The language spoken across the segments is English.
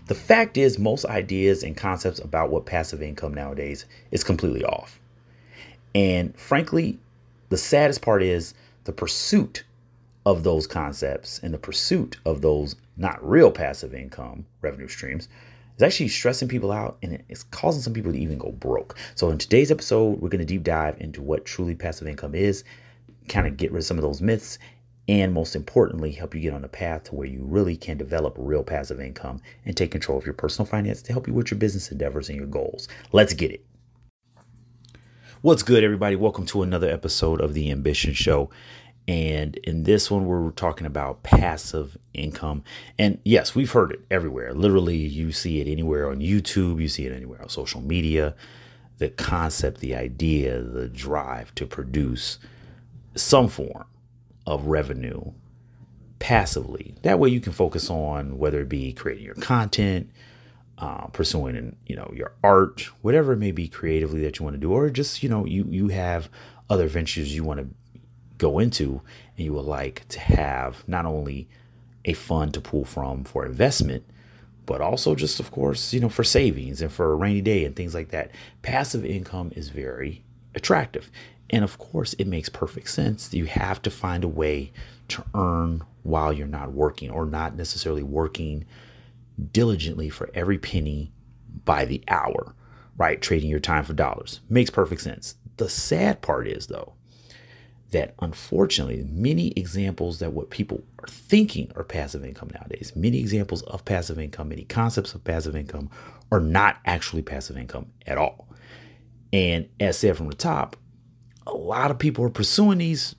The fact is, most ideas and concepts about what passive income nowadays is completely off. And frankly, the saddest part is the pursuit of those concepts and the pursuit of those not real passive income revenue streams is actually stressing people out, and it's causing some people to even go broke. So in today's episode, we're going to deep dive into what truly passive income is, kind of get rid of some of those myths, and most importantly, help you get on a path to where you really can develop real passive income and take control of your personal finance to help you with your business endeavors and your goals. Let's get it. What's good, everybody? Welcome to another episode of The Ambition Show. And in this one, we're talking about passive income. And yes, we've heard it everywhere. Literally, you see it anywhere on YouTube. You see it anywhere on social media. The concept, the idea, the drive to produce some form of revenue passively. That way you can focus on whether it be creating your content, pursuing, your art, whatever it may be creatively that you want to do, or just, you have other ventures you want to go into and you would like to have not only a fund to pull from for investment, but also just, of course, for savings and for a rainy day and things like that. Passive income is very attractive. And of course, it makes perfect sense. You have to find a way to earn while you're not working, or not necessarily working diligently for every penny by the hour, right? Trading your time for dollars makes perfect sense. The sad part is, though, that unfortunately, many examples that what people are thinking are passive income nowadays, many examples of passive income, many concepts of passive income are not actually passive income at all. And as said from the top, a lot of people are pursuing these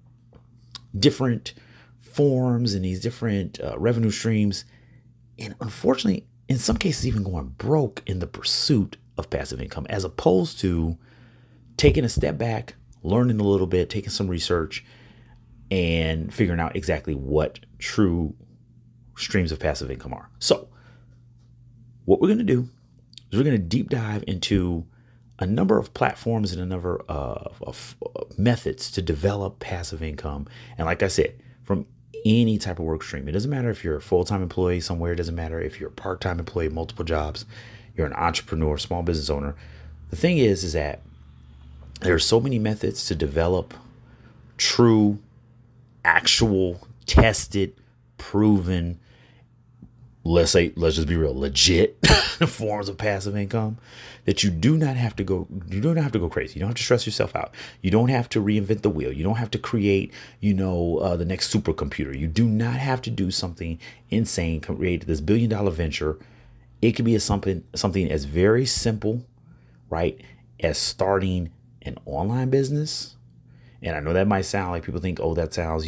different forms and these different revenue streams. And unfortunately, in some cases, even going broke in the pursuit of passive income, as opposed to taking a step back, learning a little bit, taking some research, and figuring out exactly what true streams of passive income are. So what we're going to do is we're going to deep dive into a number of platforms and a number of methods to develop passive income. And like I said, from any type of work stream, it doesn't matter if you're a full-time employee somewhere. It doesn't matter if you're a part-time employee, multiple jobs, you're an entrepreneur, small business owner. The thing is that there are so many methods to develop true, actual, tested, proven, let's just be real, legit forms of passive income that you do not have to go crazy. You don't have to stress yourself out. You don't have to reinvent the wheel. You don't have to create, the next supercomputer. You do not have to do something insane, create this $1 billion venture. It could be something as very simple, right, as starting an online business. And I know that might sound like people think, oh, that sounds,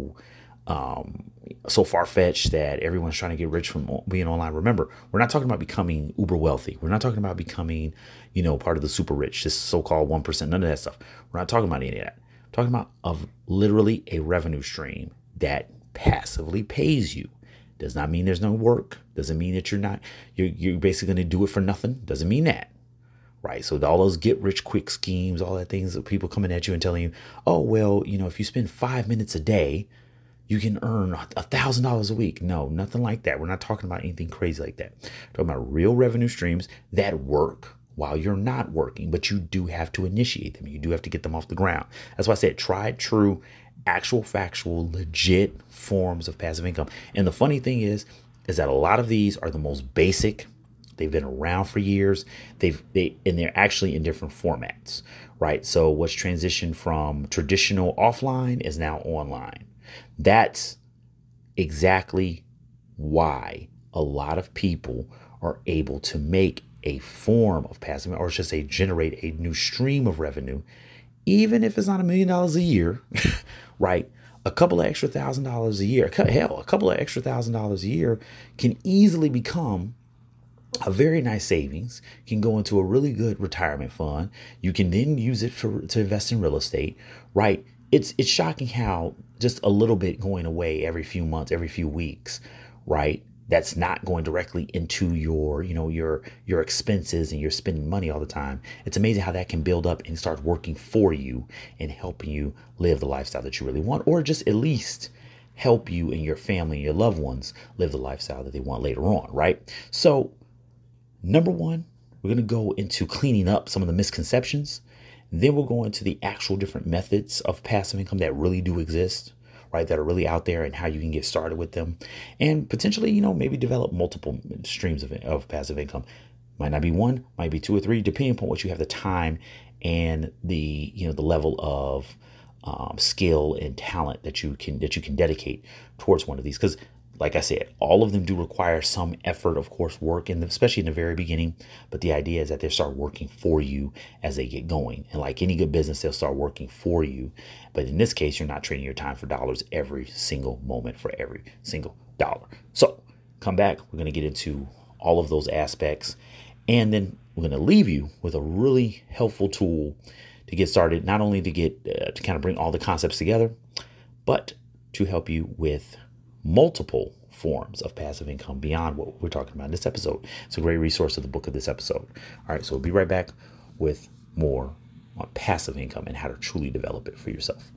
so far-fetched that everyone's trying to get rich from being online. Remember, we're not talking about becoming uber wealthy. We're not talking about becoming, part of the super rich, this so-called 1%, none of that stuff. We're not talking about any of that. We're talking about literally a revenue stream that passively pays you. Does not mean there's no work. Doesn't mean that you're basically going to do it for nothing. Doesn't mean that. Right. So all those get rich quick schemes, all that things that people coming at you and telling you, oh, well, if you spend 5 minutes a day, you can earn $1,000 a week. No, nothing like that. We're not talking about anything crazy like that. We're talking about real revenue streams that work while you're not working, but you do have to initiate them. You do have to get them off the ground. That's why I said tried, true, actual, factual, legit forms of passive income. And the funny thing is that a lot of these are the most basic. They've been around for years. And they're actually in different formats, right? So what's transitioned from traditional offline is now online. That's exactly why a lot of people are able to make a form of passive, or should say generate a new stream of revenue, even if it's not $1 million a year, right? A couple of extra $1,000 a year, hell, a couple of extra $1,000 a year can easily become a very nice savings, can go into a really good retirement fund. You can then use it to invest in real estate, right? It's shocking how just a little bit going away every few months, every few weeks, right? That's not going directly into your expenses and you're spending money all the time. It's amazing how that can build up and start working for you and helping you live the lifestyle that you really want, or just at least help you and your family and your loved ones live the lifestyle that they want later on, right? So, number one, we're going to go into cleaning up some of the misconceptions. Then we'll go into the actual different methods of passive income that really do exist, right? That are really out there and how you can get started with them and potentially, maybe develop multiple streams of passive income. Might not be one, might be two or three, depending upon what you have the time and the level of skill and talent that you can dedicate towards one of these. Because like I said, all of them do require some effort, of course, work, and especially in the very beginning. But the idea is that they start working for you as they get going. And like any good business, they'll start working for you. But in this case, you're not trading your time for dollars every single moment for every single dollar. So come back. We're going to get into all of those aspects. And then we're going to leave you with a really helpful tool to get started, not only to get to kind of bring all the concepts together, but to help you with multiple forms of passive income beyond what we're talking about in this episode. It's a great resource of the book of this episode. All right, so we'll be right back with more on passive income and how to truly develop it for yourself.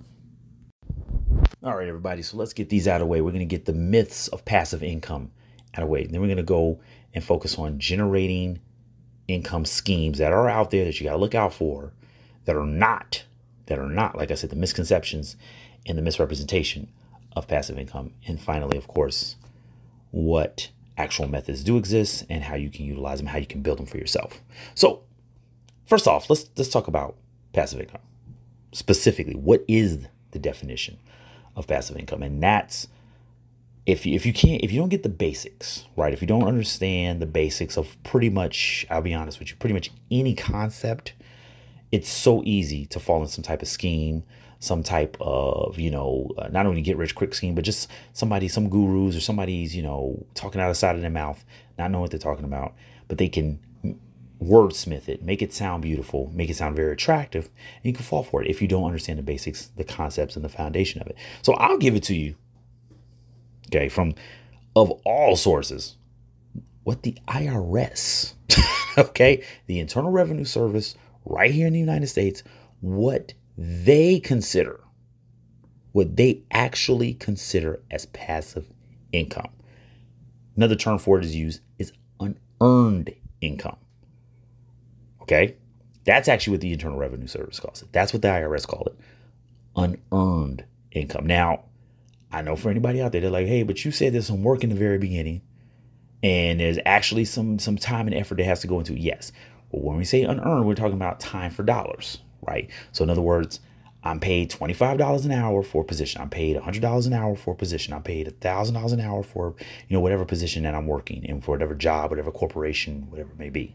All right, everybody, so let's get these out of the way. We're going to get the myths of passive income out of the way. Then we're going to go and focus on generating income schemes that are out there that you got to look out for, that are not, like I said, the misconceptions and the misrepresentation of passive income. And finally, of course, what actual methods do exist and how you can utilize them, how you can build them for yourself. So first off, let's talk about passive income. Specifically, what is the definition of passive income? And that's if you don't get the basics, right? If you don't understand the basics of pretty much, I'll be honest with you, pretty much any concept, it's so easy to fall in some type of scheme, some type of, not only get rich quick scheme, but just some gurus or somebody's, talking out of the side of their mouth, not knowing what they're talking about, but they can wordsmith it, make it sound beautiful, make it sound very attractive, and you can fall for it if you don't understand the basics, the concepts, and the foundation of it. So I'll give it to you, okay, of all sources, what the IRS, okay, the Internal Revenue Service right here in the United States, what they actually consider as passive income. Another term for it is unearned income. Okay? That's actually what the Internal Revenue Service calls it. That's what the IRS call it. Unearned income. Now, I know for anybody out there, they're like, hey, but you said there's some work in the very beginning and there's actually some time and effort that has to go into it. Yes. But when we say unearned, we're talking about time for dollars, right? So in other words, I'm paid $25 an hour for a position. I'm paid $100 an hour for a position. I'm paid $1,000 an hour for, whatever position that I'm working in, for whatever job, whatever corporation, whatever it may be.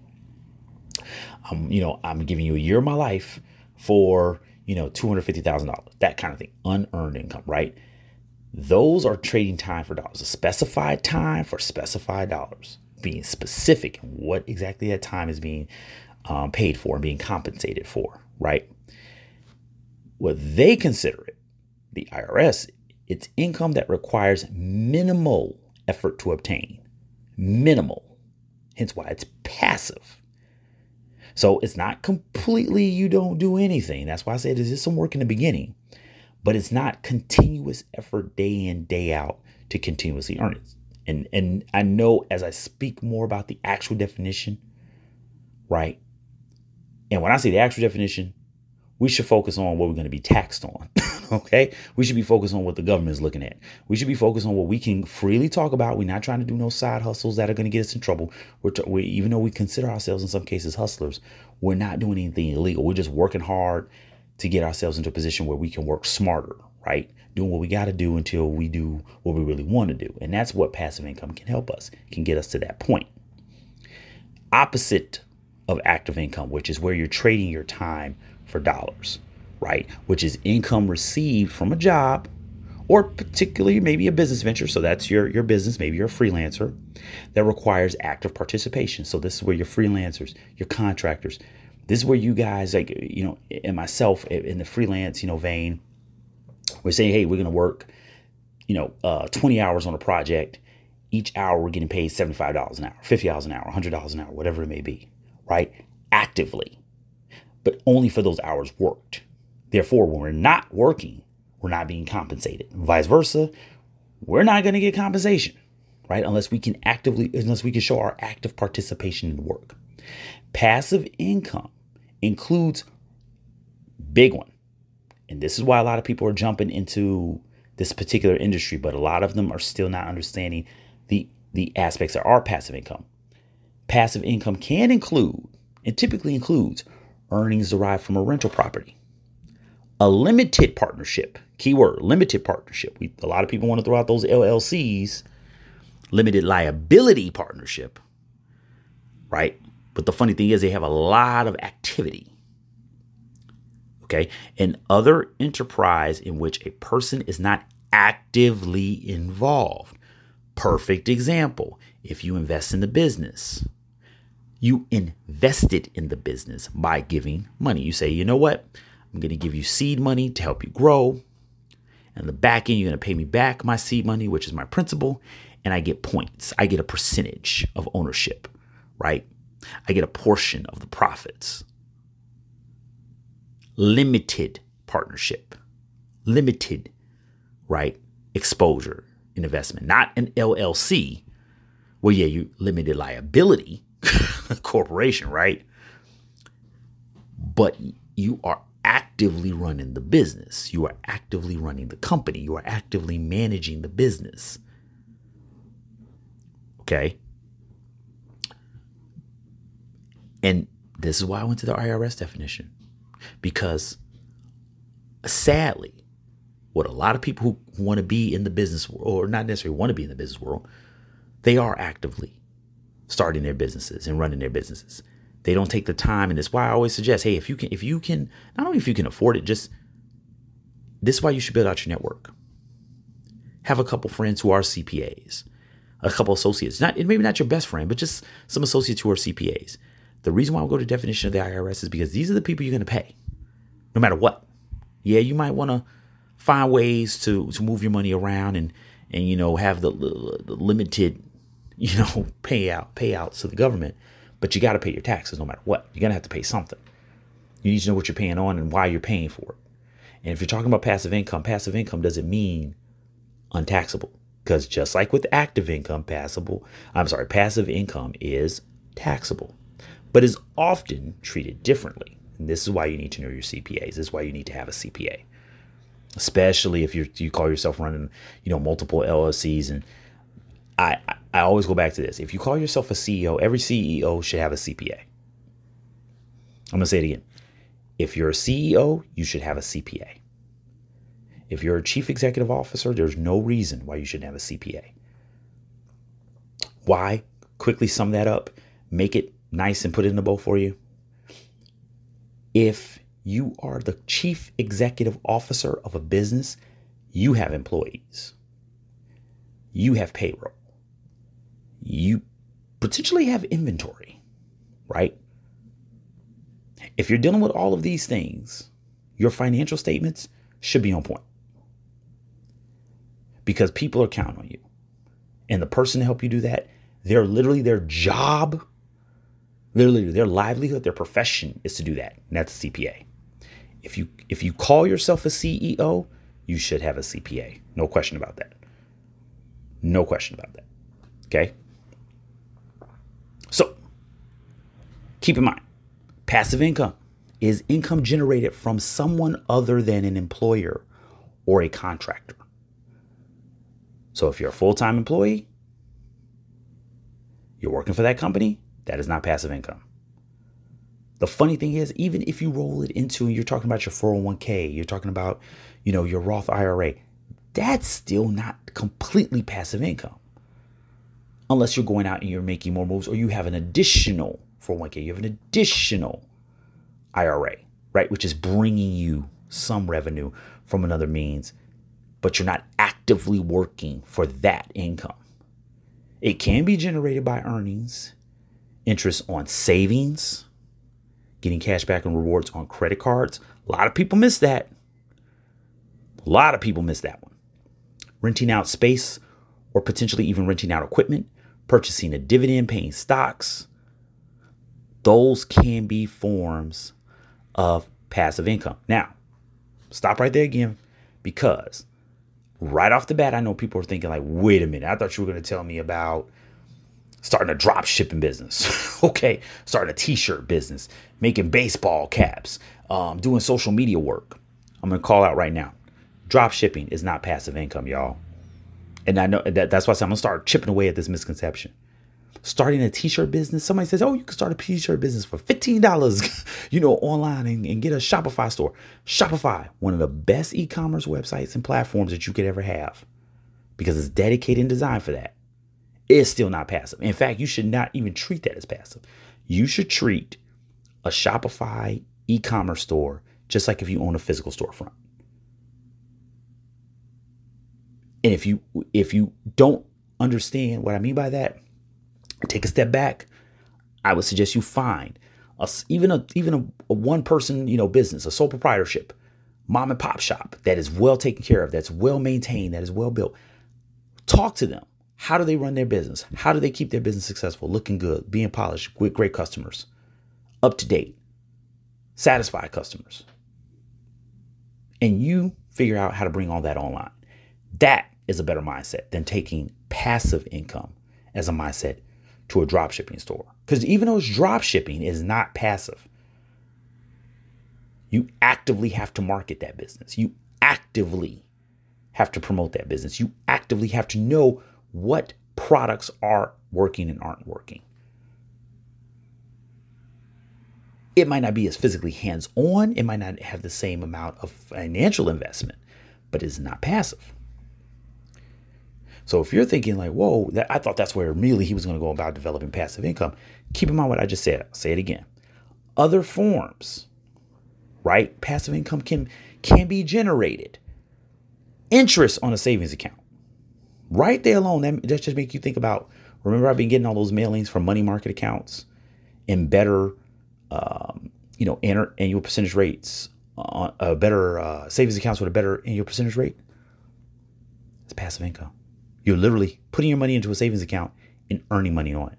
I'm giving you a year of my life for, $250,000, that kind of thing, unearned income, right? Those are trading time for dollars, a specified time for specified dollars, being specific in what exactly that time is being paid for and being compensated for, right? What they consider it, the IRS, it's income that requires minimal effort to obtain. Minimal. Hence why it's passive. So it's not completely you don't do anything. That's why I said there's just some work in the beginning. But it's not continuous effort day in, day out to continuously earn it. And I know as I speak more about the actual definition, right? And when I say the actual definition, we should focus on what we're going to be taxed on. Okay. We should be focused on what the government is looking at. We should be focused on what we can freely talk about. We're not trying to do no side hustles that are going to get us in trouble. Even though we consider ourselves in some cases hustlers, we're not doing anything illegal. We're just working hard to get ourselves into a position where we can work smarter, right? Doing what we got to do until we do what we really want to do. And that's what passive income can help us, can get us to that point. Opposite of active income, which is where you're trading your time for dollars, right? Which is income received from a job or particularly maybe a business venture. So that's your business. Maybe you're a freelancer that requires active participation. So this is where your freelancers, your contractors, this is where you guys and myself in the freelance, vein, we're saying, hey, we're going to work, 20 hours on a project. Each hour we're getting paid $75 an hour, $50 an hour, $100 an hour, whatever it may be, right? Actively, but only for those hours worked. Therefore, when we're not working, we're not being compensated. Vice versa, we're not going to get compensation, right? Unless we can show our active participation in the work. Passive income includes big one. And this is why a lot of people are jumping into this particular industry, but a lot of them are still not understanding the aspects that are passive income. Passive income can include, and typically includes, earnings derived from a rental property, a limited partnership, keyword, limited partnership. A lot of people want to throw out those LLCs, limited liability partnership, right? But the funny thing is they have a lot of activity. Okay. And other enterprise in which a person is not actively involved. Perfect example. If you invest in the business, you invested in the business by giving money. You say, you know what? I'm going to give you seed money to help you grow. And the back end, you're going to pay me back my seed money, which is my principal. And I get points. I get a percentage of ownership, right? I get a portion of the profits. Limited partnership, limited, right? Exposure in investment, not an LLC where, yeah, you limited liability corporation, right? But you are actively running the business. You are actively running the company. You are actively managing the business. Okay. And this is why I went to the IRS definition. Because sadly, what a lot of people who want to be in the business world, or not necessarily want to be in the business world, they are actively starting their businesses and running their businesses. They don't take the time. And that's why I always suggest, hey, if you can, not only if you can afford it, this is why you should build out your network. Have a couple friends who are CPAs, a couple associates, maybe not your best friend, but just some associates who are CPAs. The reason why I go to definition of the IRS is because these are the people you're going to pay no matter what. Yeah, you might want to find ways to move your money around and have the limited, payouts to the government, but you got to pay your taxes no matter what. You're going to have to pay something. You need to know what you're paying on and why you're paying for it. And if you're talking about passive income doesn't mean untaxable, because just like with active income, passive income is taxable, but is often treated differently. And this is why you need to know your CPAs. This is why you need to have a CPA, especially if you call yourself running, multiple LLCs. And I always go back to this. If you call yourself a CEO, every CEO should have a CPA. I'm going to say it again. If you're a CEO, you should have a CPA. If you're a chief executive officer, there's no reason why you shouldn't have a CPA. Why? Quickly sum that up. Make it nice and put it in a bow for you. If you are the chief executive officer of a business, you have employees. You have payroll. You potentially have inventory, right? If you're dealing with all of these things, your financial statements should be on point, because people are counting on you. And the person to help you do that, they're literally their job, literally their livelihood, their profession is to do that. And that's a CPA. If you call yourself a CEO, you should have a CPA. No question about that. No question about that. Okay. So keep in mind, passive income is income generated from someone other than an employer or a contractor. So if you're a full-time employee, you're working for that company, that is not passive income. The funny thing is, even if you roll it into, you're talking about your 401k, you're talking about, your Roth IRA, that's still not completely passive income. Unless you're going out and you're making more moves, or you have an additional 401k, you have an additional IRA, right? Which is bringing you some revenue from another means, but you're not actively working for that income. It can be generated by earnings, interest on savings, getting cash back and rewards on credit cards. A lot of people miss that. A lot of people miss that one. Renting out space, or potentially even renting out equipment, purchasing a dividend, paying stocks. Those can be forms of passive income. Now, stop right there again, because right off the bat, I know people are thinking like, wait a minute, I thought you were going to tell me about starting a drop shipping business. Okay. Starting a t-shirt business, making baseball caps, doing social media work. I'm going to call out right now. Drop shipping is not passive income, y'all. And I know that's why I'm going to start chipping away at this misconception. Starting a t-shirt business. Somebody says, oh, you can start a t-shirt business for $15, online and get a Shopify store. Shopify, one of the best e-commerce websites and platforms that you could ever have, because it's dedicated and designed for that. It's still not passive. In fact, you should not even treat that as passive. You should treat a Shopify e-commerce store just like if you own a physical storefront. And if you don't understand what I mean by that, take a step back. I would suggest you find even a one person, business, a sole proprietorship, mom and pop shop that is well taken care of, that's well maintained, that is well built. Talk to them. How do they run their business? How do they keep their business successful, looking good, being polished, with great customers, up to date, satisfied customers? And you figure out how to bring all that online. That is a better mindset than taking passive income as a mindset to a drop shipping store. Because even though it's drop shipping, is not passive. You actively have to market that business. You actively have to promote that business. You actively have to know what products are working and aren't working. It might not be as physically hands-on. It might not have the same amount of financial investment, but it's not passive. So if you're thinking like, whoa, I thought that's where really he was going to go about developing passive income, keep in mind what I just said. I'll say it again. Other forms, right? Passive income can be generated. Interest on a savings account. Right there alone, that just make you think about, remember I've been getting all those mailings from money market accounts and better, annual percentage rates, better savings accounts with a better annual percentage rate. It's passive income. You're literally putting your money into a savings account and earning money on it.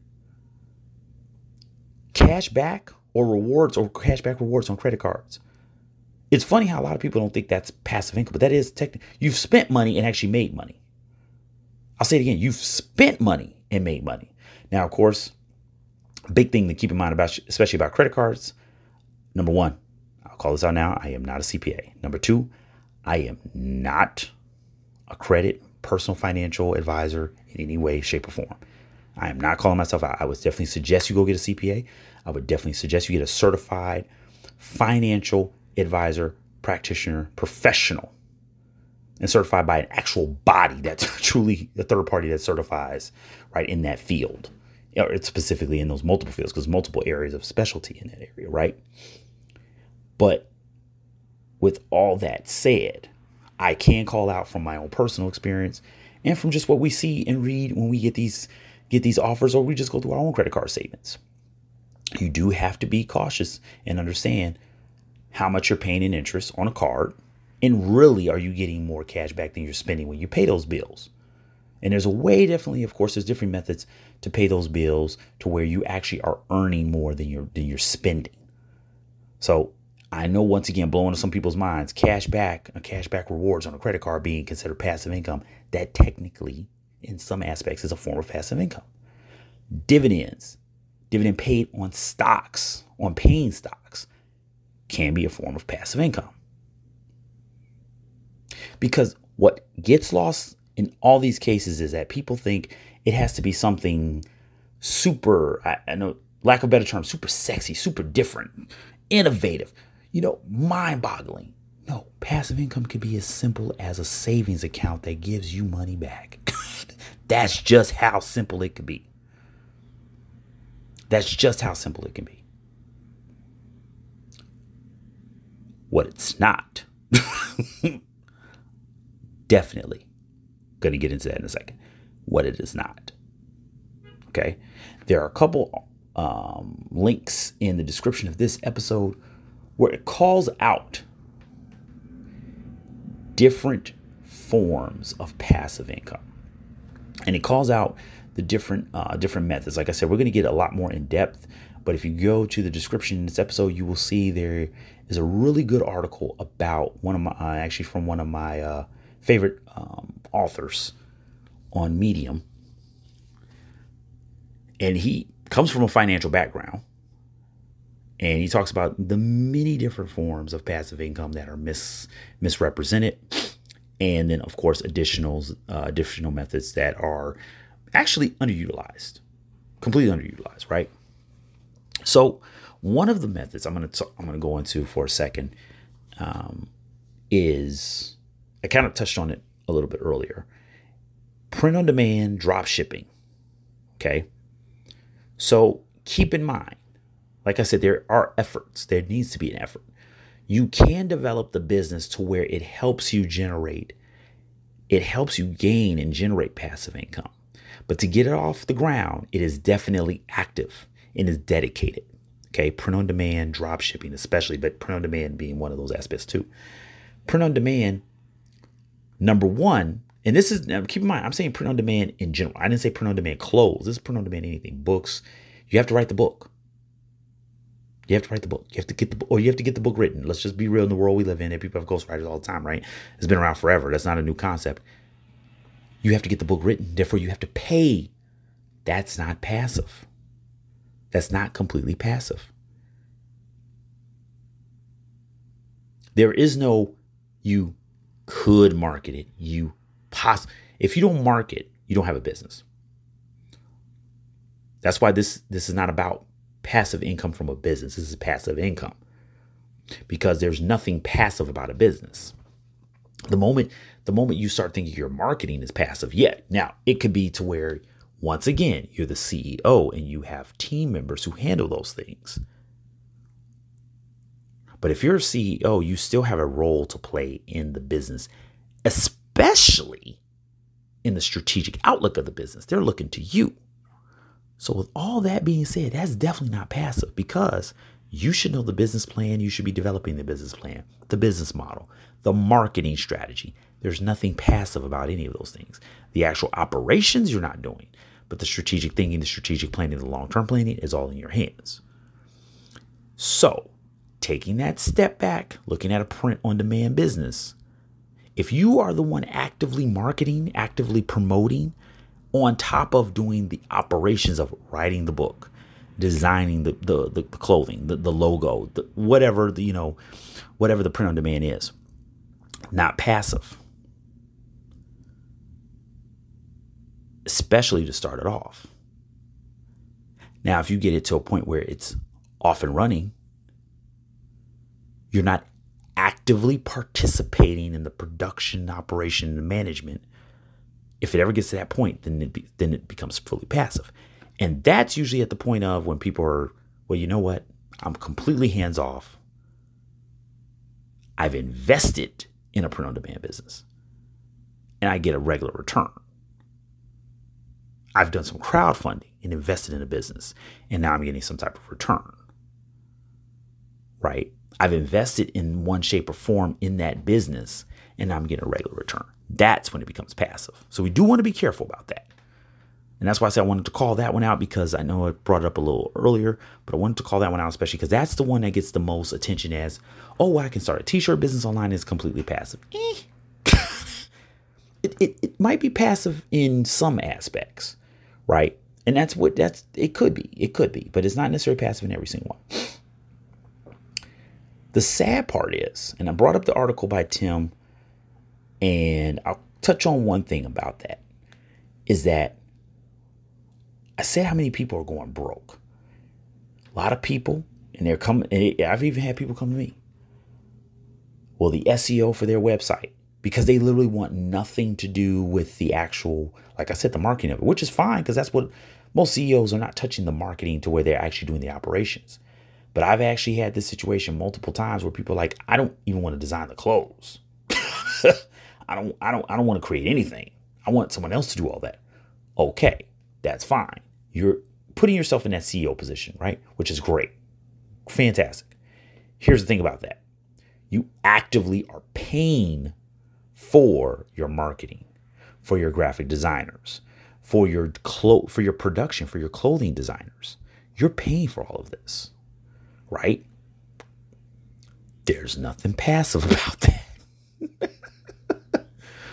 Cash back or rewards or cashback rewards on credit cards. It's funny how a lot of people don't think that's passive income, but that is technically, you've spent money and actually made money. I'll say it again. You've spent money and made money. Now, of course, a big thing to keep in mind about, especially about credit cards. Number one, I'll call this out now. I am not a CPA. Number two, I am not a credit personal financial advisor in any way, shape, or form. I am not calling myself out. I would definitely suggest you go get a CPA. I would definitely suggest you get a certified financial advisor, practitioner, professional, and certified by an actual body that's truly a third party that certifies right in that field. It's specifically in those multiple fields, because multiple areas of specialty in that area, right? But with all that said, I can call out from my own personal experience and from just what we see and read when we get these offers, or we just go through our own credit card statements. You do have to be cautious and understand how much you're paying in interest on a card, and really, are you getting more cash back than you're spending when you pay those bills? And there's a way, definitely, of course, there's different methods to pay those bills to where you actually are earning more than you're spending. So I know, once again, blowing to some people's minds, cashback rewards on a credit card being considered passive income. That technically, in some aspects, is a form of passive income. Dividend paid on stocks, on paying stocks, can be a form of passive income. Because what gets lost in all these cases is that people think it has to be something super, I know, lack of a better term, super sexy, super different, innovative, mind-boggling. No, passive income can be as simple as a savings account that gives you money back. That's just how simple it can be. That's just how simple it can be. What it's not. Definitely going to get into that in a second. What it is not. Okay. There are a couple links in the description of this episode where it calls out different forms of passive income. And it calls out the different methods. Like I said, we're going to get a lot more in depth. But if you go to the description in this episode, you will see there is a really good article about from one of my favorite authors on Medium. And he comes from a financial background. And he talks about the many different forms of passive income that are misrepresented. And then, of course, additional methods that are actually underutilized, completely underutilized, right? So one of the methods I'm going to go into for a second is, I kind of touched on it a little bit earlier, print on demand drop shipping. Okay. So keep in mind, like I said, there are efforts. There needs to be an effort. You can develop the business to where it helps you gain and generate passive income. But to get it off the ground, it is definitely active and is dedicated. Okay, print on demand, drop shipping especially, but print on demand being one of those aspects too. Print on demand, number one, and this is, now keep in mind, I'm saying print on demand in general. I didn't say print on demand clothes. This is print on demand anything. Books. You have to write the book. You have to write the book. You have to get the book written. Let's just be real in the world we live in. People have ghostwriters all the time, right? It's been around forever. That's not a new concept. You have to get the book written. Therefore, you have to pay. That's not passive. That's not completely passive. There is no, you could market it. If you don't market, you don't have a business. That's why this is not about passive income from a business. This is passive income because there's nothing passive about a business. The moment you start thinking your marketing is passive, now it could be to where, once again, you're the CEO and you have team members who handle those things. But if you're a CEO, you still have a role to play in the business, especially in the strategic outlook of the business. They're looking to you. So with all that being said, that's definitely not passive because you should know the business plan. You should be developing the business plan, the business model, the marketing strategy. There's nothing passive about any of those things. The actual operations you're not doing, but the strategic thinking, the strategic planning, the long-term planning is all in your hands. So taking that step back, looking at a print-on-demand business, if you are the one actively marketing, actively promoting, on top of doing the operations of writing the book, designing the clothing, the logo, whatever the print on demand is, not passive, especially to start it off. Now, if you get it to a point where it's off and running, you're not actively participating in the production, operation, and management. If it ever gets to that point, then it becomes fully passive. And that's usually at the point of when people are, well, you know what? I'm completely hands off. I've invested in a print on demand business and I get a regular return. I've done some crowdfunding and invested in a business and now I'm getting some type of return, right? I've invested in one shape or form in that business and now I'm getting a regular return. That's when it becomes passive. So we do want to be careful about that. And that's why I said I wanted to call that one out because I know I brought it up a little earlier, but I wanted to call that one out especially because that's the one that gets the most attention as, oh, I can start a t-shirt business online. It's completely passive. It might be passive in some aspects, right? And it could be, but it's not necessarily passive in every single one. The sad part is, and I brought up the article by Tim, and I'll touch on one thing about that, is that I said how many people are going broke. A lot of people, and they're coming, and I've even had people come to me. Well, the SEO for their website, because they literally want nothing to do with the actual, like I said, the marketing of it, which is fine because that's what most CEOs are not touching the marketing to where they're actually doing the operations. But I've actually had this situation multiple times where people are like, I don't even want to design the clothes. I don't want to create anything. I want someone else to do all that. Okay, that's fine. You're putting yourself in that CEO position, right? Which is great. Fantastic. Here's the thing about that. You actively are paying for your marketing, for your graphic designers, for your production, for your clothing designers. You're paying for all of this, right? There's nothing passive about that.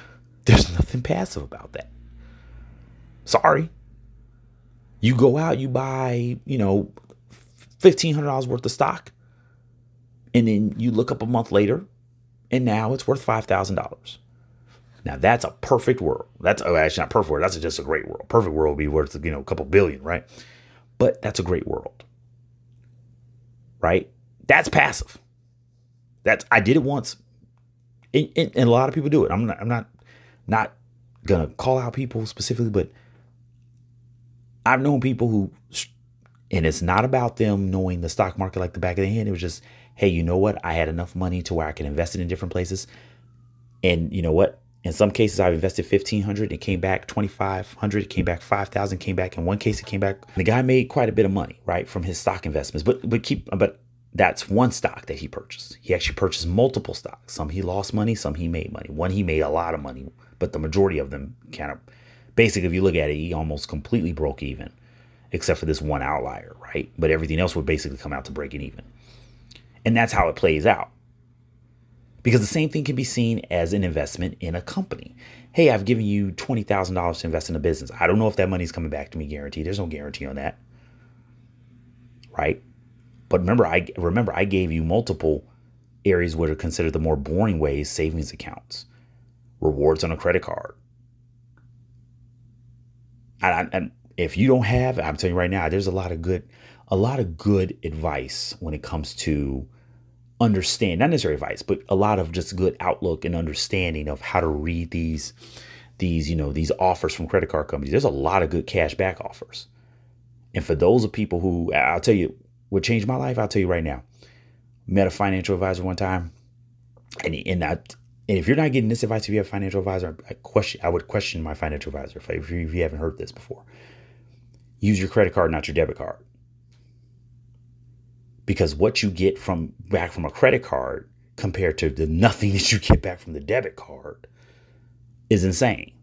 There's nothing passive about that. Sorry. You go out, you buy, $1,500 worth of stock, and then you look up a month later, and now it's worth $5,000. Now that's a perfect world. Actually not perfect world. That's just a great world. Perfect world would be worth, a couple billion, right? But that's a great world, right? That's passive. I did it once, and a lot of people do it. I'm not gonna call out people specifically, but I've known people who, and it's not about them knowing the stock market like the back of their hand. It was just, hey, you know what? I had enough money to where I can invest it in different places. And you know what? In some cases, I've invested $1,500. It came back $2,500. It came back $5,000. Came back in one case. It came back. The guy made quite a bit of money, right, from his stock investments. But that's one stock that he purchased. He actually purchased multiple stocks. Some he lost money. Some he made money. One he made a lot of money, but the majority of them kind of, basically, if you look at it, he almost completely broke even, except for this one outlier, right? But everything else would basically come out to breaking even. And that's how it plays out. Because the same thing can be seen as an investment in a company. Hey, I've given you $20,000 to invest in a business. I don't know if that money's coming back to me guaranteed. There's no guarantee on that. Right? But remember, I gave you multiple areas what are considered the more boring ways: savings accounts, rewards on a credit card. And if you don't have, I'm telling you right now, there's a lot of good advice when it comes to understand, not necessarily advice, but a lot of just good outlook and understanding of how to read these offers from credit card companies. There's a lot of good cash back offers. And for those of people who, I'll tell you, what changed my life, I'll tell you right now. Met a financial advisor one time, and if you're not getting this advice, if you have a financial advisor, I would question my financial advisor if you haven't heard this before. Use your credit card, not your debit card. Because what you get back from a credit card compared to the nothing that you get back from the debit card is insane.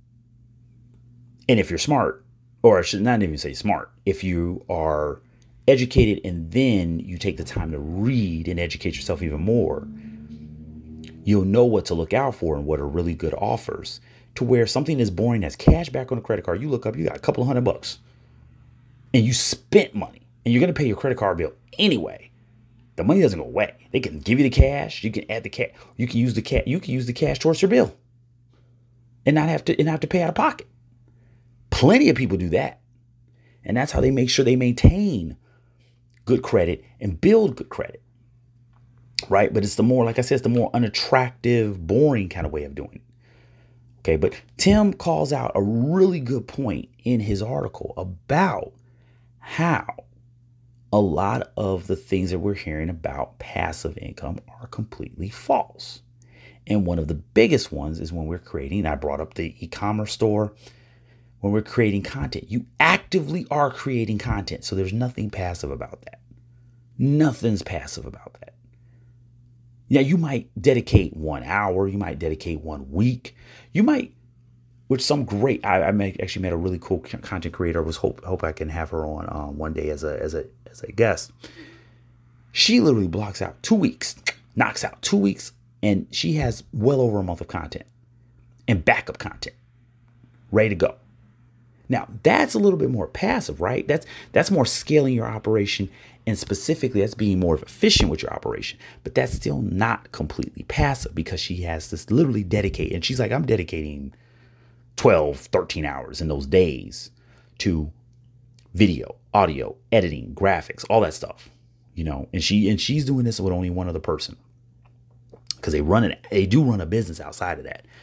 And if you're smart, or I should not even say smart, if you are educated and then you take the time to read and educate yourself even more, you'll know what to look out for and what are really good offers, to where something as boring as cash back on a credit card, you look up, you got a couple of $100 and you spent money and you're going to pay your credit card bill anyway. The money doesn't go away. They can give you the cash. You can add the cash. You can use the cash. You can use the cash towards your bill and not have to pay out of pocket. Plenty of people do that. And that's how they make sure they maintain good credit and build good credit. Right. But it's the more, like I said, it's the more unattractive, boring kind of way of doing it. OK, but Tim calls out a really good point in his article about how a lot of the things that we're hearing about passive income are completely false. And one of the biggest ones is when we're creating, I brought up the e-commerce store, when we're creating content, you actively are creating content. So there's nothing passive about that. Nothing's passive about that. Yeah, you might dedicate 1 hour, you might dedicate 1 week, you might, which some great, I actually met a really cool content creator. Hope I can have her on one day as a guest. She literally blocks out 2 weeks, knocks out 2 weeks, and she has well over a month of content and backup content ready to go. Now, that's a little bit more passive, right? That's more scaling your operation, and specifically that's being more efficient with your operation. But that's still not completely passive, because she has this literally dedicated, and she's like, I'm dedicating 12, 13 hours in those days to video, audio, editing, graphics, all that stuff, and she's doing this with only one other person, because they do run a business outside of that.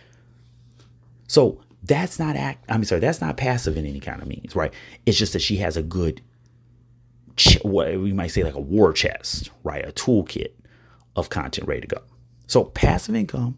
So that's not passive in any kind of means, right? It's just that she has a good, what we might say, like a war chest, right? A toolkit of content ready to go. So passive income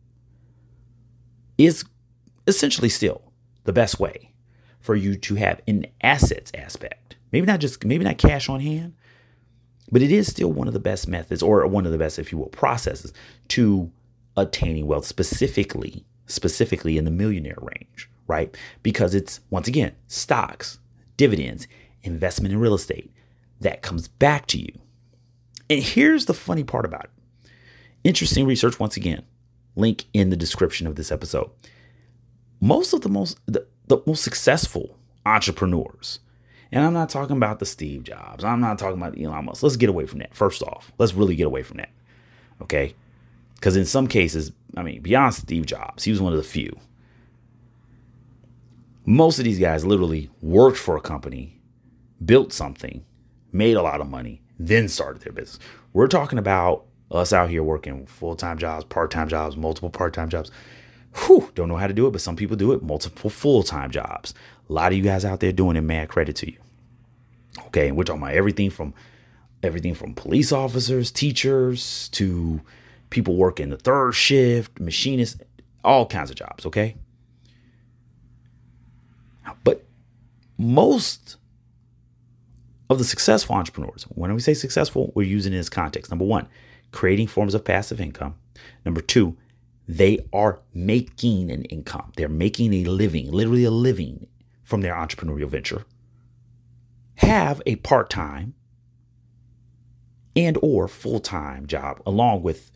is essentially still the best way for you to have an assets aspect. Maybe not cash on hand, but it is still one of the best methods, or one of the best, if you will, processes to attaining wealth, specifically in the millionaire range, right? Because it's, once again, stocks, dividends, investment in real estate that comes back to you. And here's the funny part about it. Interesting research, once again, link in the description of this episode. most of the most successful entrepreneurs, and I'm not talking about the Steve Jobs, I'm not talking about Elon Musk. Let's get away from that. First off, let's really get away from that. Okay. Because in some cases, I mean, beyond Steve Jobs, he was one of the few. Most of these guys literally worked for a company, built something, made a lot of money, then started their business. We're talking about us out here working full-time jobs, part-time jobs, multiple part-time jobs. Don't know how to do it, but some people do it. Multiple full-time jobs. A lot of you guys out there doing it, mad credit to you. Okay, and we're talking about everything from police officers, teachers, to people working the third shift, machinists, all kinds of jobs, okay? But most of the successful entrepreneurs, when we say successful, we're using it in this context. Number one, creating forms of passive income. Number two, they are making an income. They're making a living, literally a living from their entrepreneurial venture. Have a part-time and or full-time job along with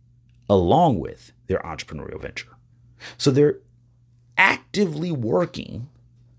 their entrepreneurial venture. So they're actively working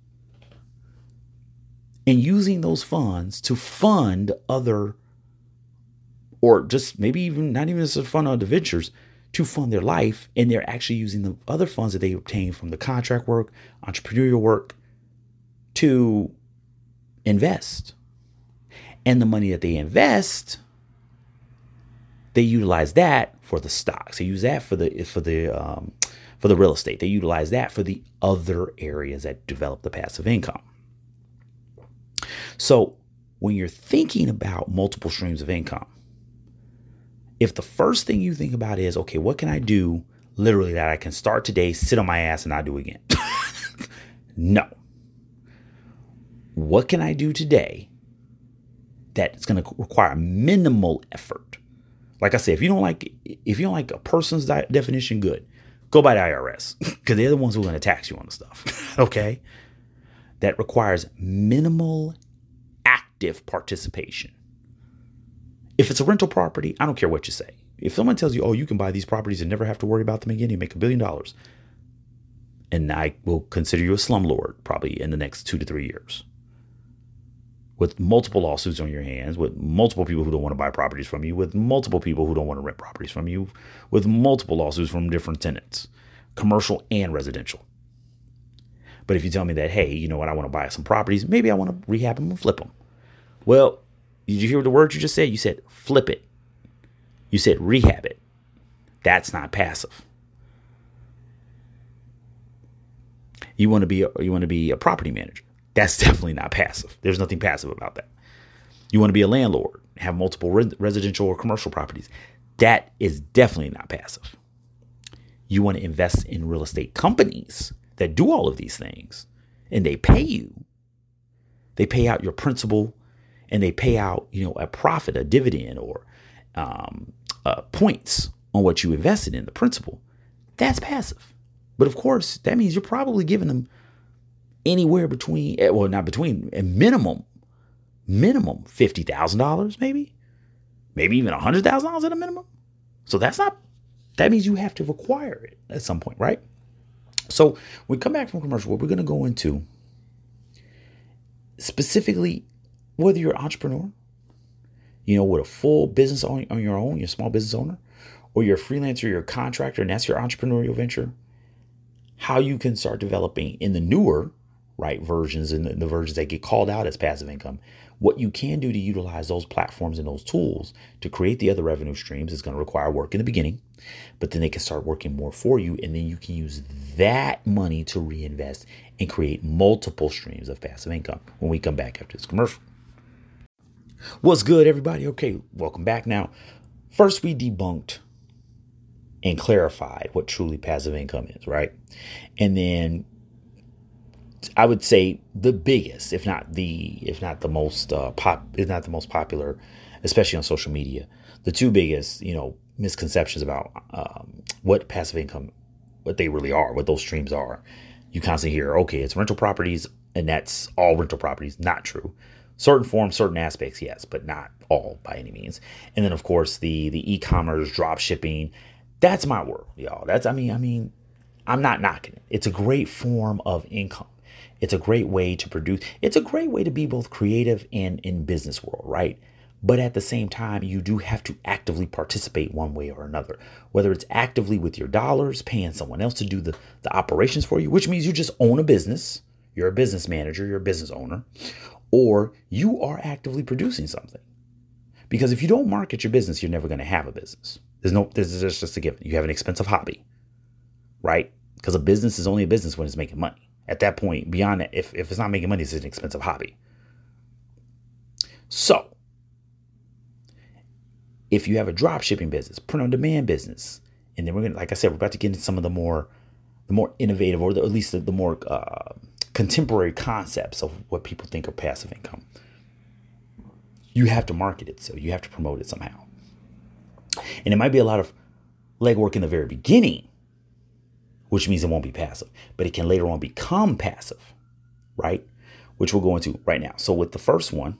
and using those funds to fund other, or just maybe even not even to fund other ventures, to fund their life. And they're actually using the other funds that they obtain from the contract work, entrepreneurial work, to invest. And the money that they invest, they utilize that for the stocks. They use that for the real estate. They utilize that for the other areas that develop the passive income. So when you're thinking about multiple streams of income, if the first thing you think about is, okay, what can I do literally that I can start today, sit on my ass and not do again? No. What can I do today that's going to require minimal effort? Like I said, if you don't like a person's definition, good. Go by the IRS, because they're the ones who are going to tax you on the stuff. Okay? That requires minimal active participation. If it's a rental property, I don't care what you say. If someone tells you, oh, you can buy these properties and never have to worry about them again, you make $1 billion. And I will consider you a slumlord probably in the next 2 to 3 years. With multiple lawsuits on your hands, with multiple people who don't want to buy properties from you, with multiple people who don't want to rent properties from you, with multiple lawsuits from different tenants, commercial and residential. But if you tell me that, hey, you know what, I want to buy some properties, maybe I want to rehab them and flip them. Well, did you hear the word you just said? You said flip it. You said rehab it. That's not passive. You want to be a property manager. That's definitely not passive. There's nothing passive about that. You want to be a landlord, have multiple residential or commercial properties. That is definitely not passive. You want to invest in real estate companies that do all of these things, and they pay you. They pay out your principal, and they pay out, a profit, a dividend, or points on what you invested in, the principal. That's passive. But of course, that means you're probably giving them anywhere between, well, not between, a minimum $50,000, maybe even $100,000 at a minimum. So that means you have to acquire it at some point, right? So when we come back from commercial, what we're going to go into specifically, whether you're an entrepreneur, with a full business on your own, you're a small business owner, or you're a freelancer, you're a contractor, and that's your entrepreneurial venture, how you can start developing in the newer, right, versions and the versions that get called out as passive income, what you can do to utilize those platforms and those tools to create the other revenue streams is going to require work in the beginning, but then they can start working more for you. And then you can use that money to reinvest and create multiple streams of passive income when we come back after this commercial. What's good, everybody? Okay, welcome back. Now, first we debunked and clarified what truly passive income is, right? And then I would say the biggest, if not the most popular, especially on social media, the two biggest, misconceptions about what passive income, what they really are, what those streams are. You constantly hear, okay, it's rental properties, and that's all rental properties. Not true. Certain forms, certain aspects, yes, but not all by any means. And then, of course, the e-commerce, drop shipping. That's my world, y'all. I I'm not knocking it. It's a great form of income. It's a great way to produce. It's a great way to be both creative and in business world, right? But at the same time, you do have to actively participate one way or another, whether it's actively with your dollars, paying someone else to do the operations for you, which means you just own a business. You're a business manager, you're a business owner, or you are actively producing something. Because if you don't market your business, you're never going to have a business. This is just a given. You have an expensive hobby, right? Because a business is only a business when it's making money. At that point, beyond that, if it's not making money, it's an expensive hobby. So, if you have a drop shipping business, print on demand business, and then we're going to, like I said, we're about to get into some of the more innovative, or at least the more contemporary concepts of what people think are passive income. You have to market it, so you have to promote it somehow. And it might be a lot of legwork in the very beginning, which means it won't be passive, but it can later on become passive, right? Which we'll go into right now. So with the first one,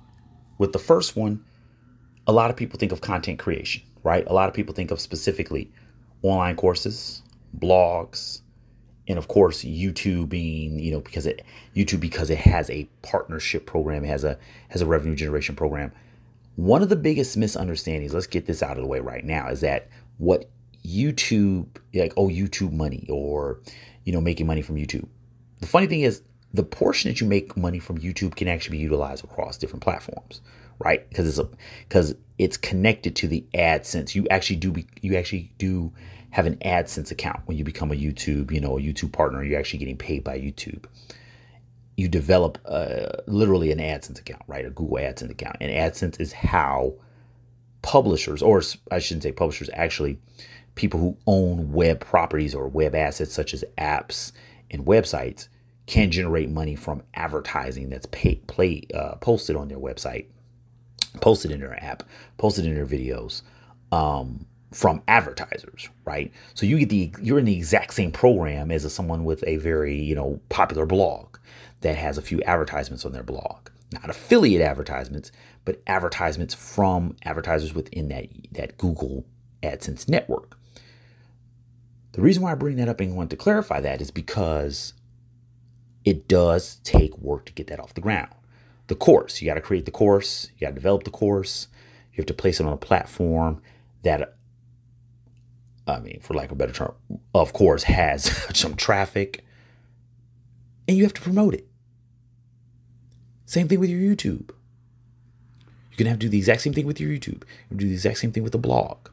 a lot of people think of content creation, right? A lot of people think of specifically online courses, blogs, and of course YouTube being, because it has a partnership program, it has a revenue generation program. One of the biggest misunderstandings, let's get this out of the way right now, is that what YouTube, YouTube money, or making money from YouTube. The funny thing is, the portion that you make money from YouTube can actually be utilized across different platforms, right? Because it's connected to the AdSense. You actually do have an AdSense account when you become a YouTube partner. You're actually getting paid by YouTube. You develop literally an AdSense account, right? A Google AdSense account, and AdSense is how publishers, or I shouldn't say publishers, actually people who own web properties or web assets such as apps and websites, can generate money from advertising that's posted on their website, posted in their app, posted in their videos, from advertisers, right? So you're in the exact same program as someone with a very, popular blog that has a few advertisements on their blog. Not affiliate advertisements, but advertisements from advertisers within that Google AdSense network. The reason why I bring that up and want to clarify that is because it does take work to get that off the ground. The course, you got to create the course, you got to develop the course, you have to place it on a platform that, for lack of a better term, of course, has some traffic, and you have to promote it. Same thing with your YouTube. You're going to have to do the exact same thing with your YouTube. You do the exact same thing with the blog.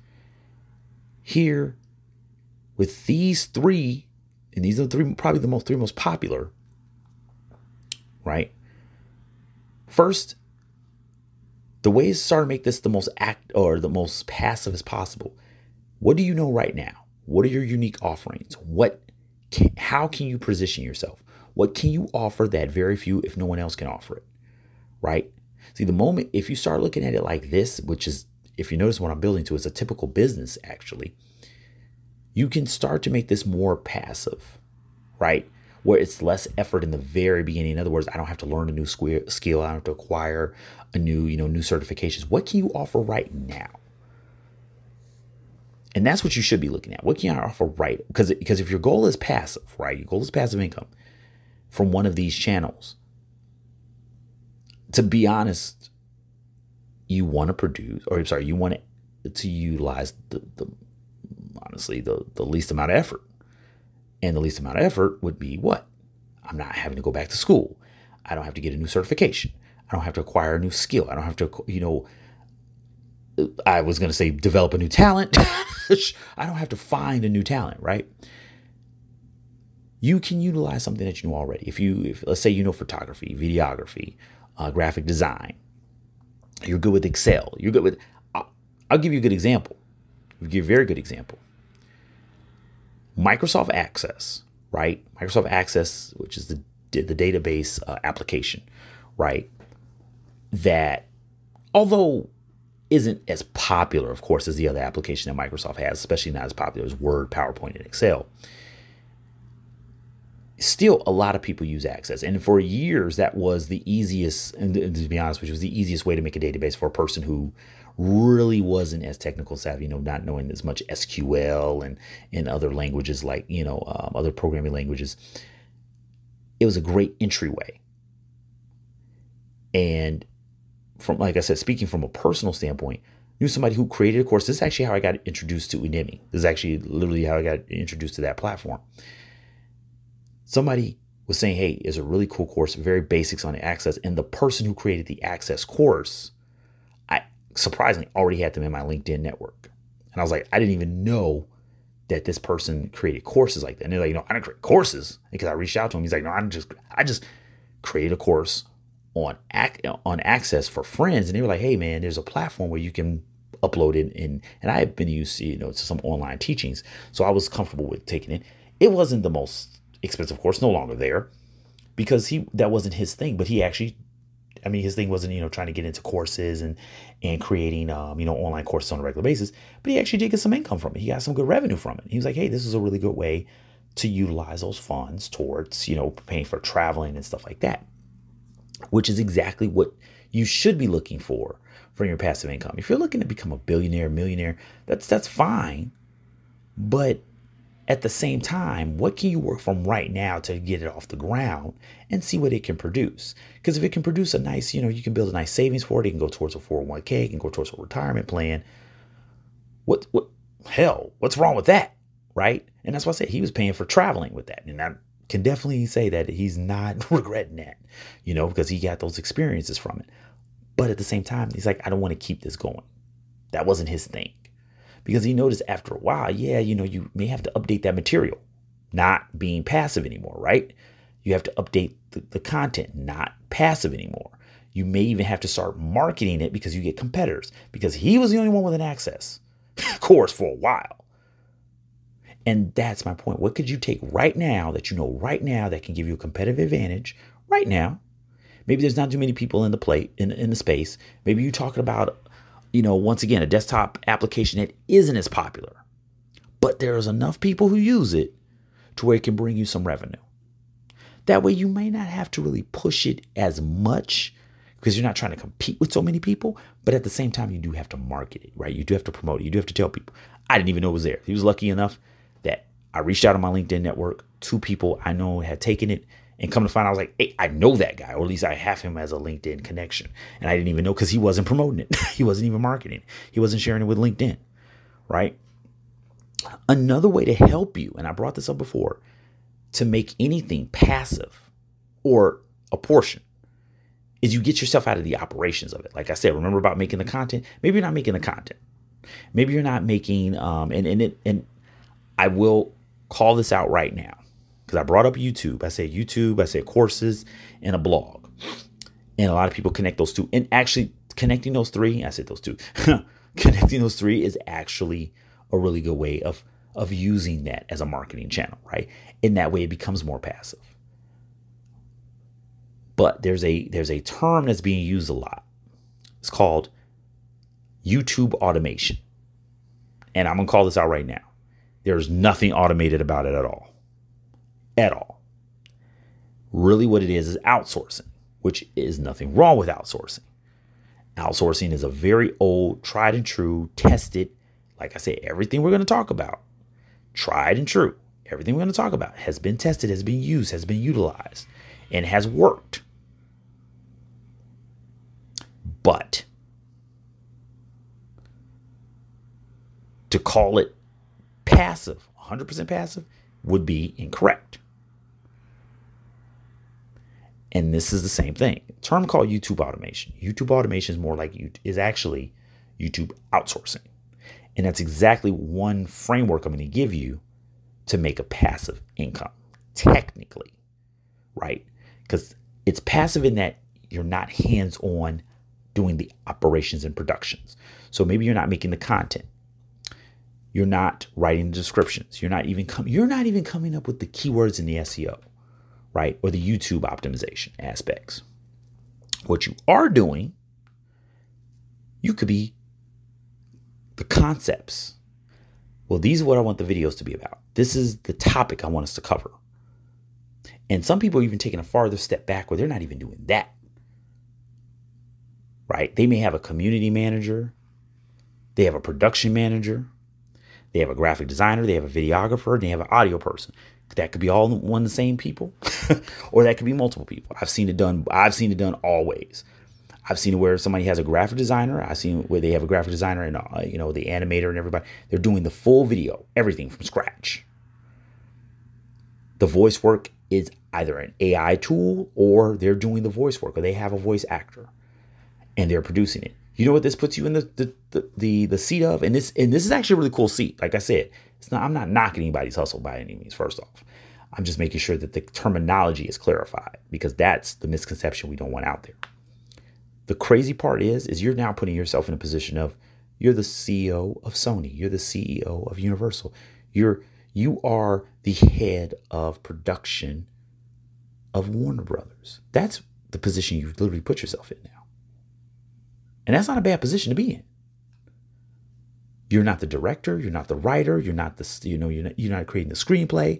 Here, with these three, and these are probably the three most popular, right? First, the ways to start to make this the most passive as possible. What do you know right now? What are your unique offerings? How can you position yourself? What can you offer that very few, if no one else, can offer it, right? See, the moment, if you start looking at it like this, which is, if you notice what I'm building to, is a typical business, actually, you can start to make this more passive, right? Where it's less effort in the very beginning. In other words, I don't have to learn a new skill. I don't have to acquire a new certifications. What can you offer right now? And that's what you should be looking at. What can you offer right? Because if your goal is passive, right? Your goal is passive income from one of these channels. To be honest, you want to utilize the least amount of effort. And the least amount of effort would be what? I'm not having to go back to school. I don't have to get a new certification. I don't have to acquire a new skill. I don't have to, I was going to say develop a new talent. I don't have to find a new talent, right? You can utilize something that you know already. If let's say you know photography, videography, graphic design, you're good with Excel. You're good with, I'll give you a good example. I'll give you a very good example. Microsoft Access, right? Microsoft Access, which is the database application, right? That, although isn't as popular, of course, as the other application that Microsoft has, especially not as popular as Word, PowerPoint, and Excel, still a lot of people use Access. And for years, that was the easiest, and to be honest, which was the easiest way to make a database for a person who really wasn't as technical savvy, not knowing as much SQL and other languages like, other programming languages. It was a great entryway. And from, like I said, speaking from a personal standpoint, knew somebody who created a course. This is actually how I got introduced to Udemy. This is actually literally how I got introduced to that platform. Somebody was saying, hey, it's a really cool course, very basics on the Access. And the person who created the Access course, I surprisingly already had them in my LinkedIn network. And I was like, I didn't even know that this person created courses like that. And they're like, I don't create courses, because I reached out to him. He's like, no, I just created a course on Access for friends. And they were like, hey man, there's a platform where you can upload it. And I have been used to some online teachings. So I was comfortable with taking it. It wasn't the most expensive course, no longer there, because that wasn't his thing. But he actually, his thing wasn't, trying to get into courses and creating, online courses on a regular basis, but he actually did get some income from it. He got some good revenue from it. He was like, hey, this is a really good way to utilize those funds towards, paying for traveling and stuff like that, which is exactly what you should be looking for from your passive income. If you're looking to become a billionaire, millionaire, that's fine. But at the same time, what can you work from right now to get it off the ground and see what it can produce? Because if it can produce a nice, you can build a nice savings for it. It can go towards a 401k, it can go towards a retirement plan. What's wrong with that? Right? And that's why I said he was paying for traveling with that. And I can definitely say that he's not regretting that, because he got those experiences from it. But at the same time, he's like, I don't want to keep this going. That wasn't his thing. Because he noticed after a while, you may have to update that material, not being passive anymore, right? You have to update the content, not passive anymore. You may even have to start marketing it because you get competitors, because he was the only one with an Access course for a while. And that's my point. What could you take right now that that can give you a competitive advantage right now? Maybe there's not too many people in the space. Maybe you're talking about, once again, a desktop application that isn't as popular, but there's enough people who use it to where it can bring you some revenue. That way you may not have to really push it as much because you're not trying to compete with so many people, but at the same time, you do have to market it, right? You do have to promote it. You do have to tell people. I didn't even know it was there. He was lucky enough that I reached out on my LinkedIn network. 2 people I know had taken it. And come to find out, I was like, hey, I know that guy, or at least I have him as a LinkedIn connection. And I didn't even know, because he wasn't promoting it. He wasn't even marketing. He wasn't sharing it with LinkedIn, right? Another way to help you, and I brought this up before, to make anything passive or a portion, is you get yourself out of the operations of it. Like I said, remember about making the content? Maybe you're not making the content. Maybe you're not making, and I will call this out right now. Because I brought up YouTube. I said courses, and a blog. And a lot of people connect those two. And actually connecting those three, I said those two. Connecting those three is actually a really good way of using that as a marketing channel, right? In that way, it becomes more passive. But there's a term that's being used a lot. It's called YouTube automation. And I'm going to call this out right now. There's nothing automated about it at all. Really what it is outsourcing, which is nothing wrong with outsourcing. Outsourcing is a very old, tried and true, tested, like I said, everything we're going to talk about, tried and true, everything we're going to talk about has been tested, has been used, has been utilized, and has worked. But to call it passive, 100% passive, would be incorrect. And this is the same thing. A term called YouTube automation. YouTube automation is more like is actually YouTube outsourcing. And that's exactly one framework I'm going to give you to make a passive income, technically, right? Because it's passive in that you're not hands-on doing the operations and productions. So maybe you're not making the content. You're not writing the descriptions. You're not even coming up with the keywords in the SEO, right? Or the YouTube optimization aspects. What you are doing, you could be the concepts. Well, these are what I want the videos to be about. This is the topic I want us to cover. And some people are even taking a farther step back where they're not even doing that, right? They may have a community manager They have a production manager. They have a graphic designer. They have a videographer. And they have an audio person. That could be all one and the same people, or that could be multiple people. I've seen it done always. I've seen it where somebody has a graphic designer. I've seen where they have a graphic designer and the animator and everybody. They're doing the full video, everything from scratch. The voice work is either an AI tool or they're doing the voice work, or they have a voice actor and they're producing it. You know what this puts you in the seat of? And this is actually a really cool seat. Like I said, I'm not knocking anybody's hustle by any means, first off. I'm just making sure that the terminology is clarified, because that's the misconception we don't want out there. The crazy part is you're now putting yourself in a position of, you're the CEO of Sony. You're the CEO of Universal. You are the head of production of Warner Brothers. That's the position you've literally put yourself in now. And that's not a bad position to be in. You're not the director. You're not the writer. You're not you're not creating the screenplay.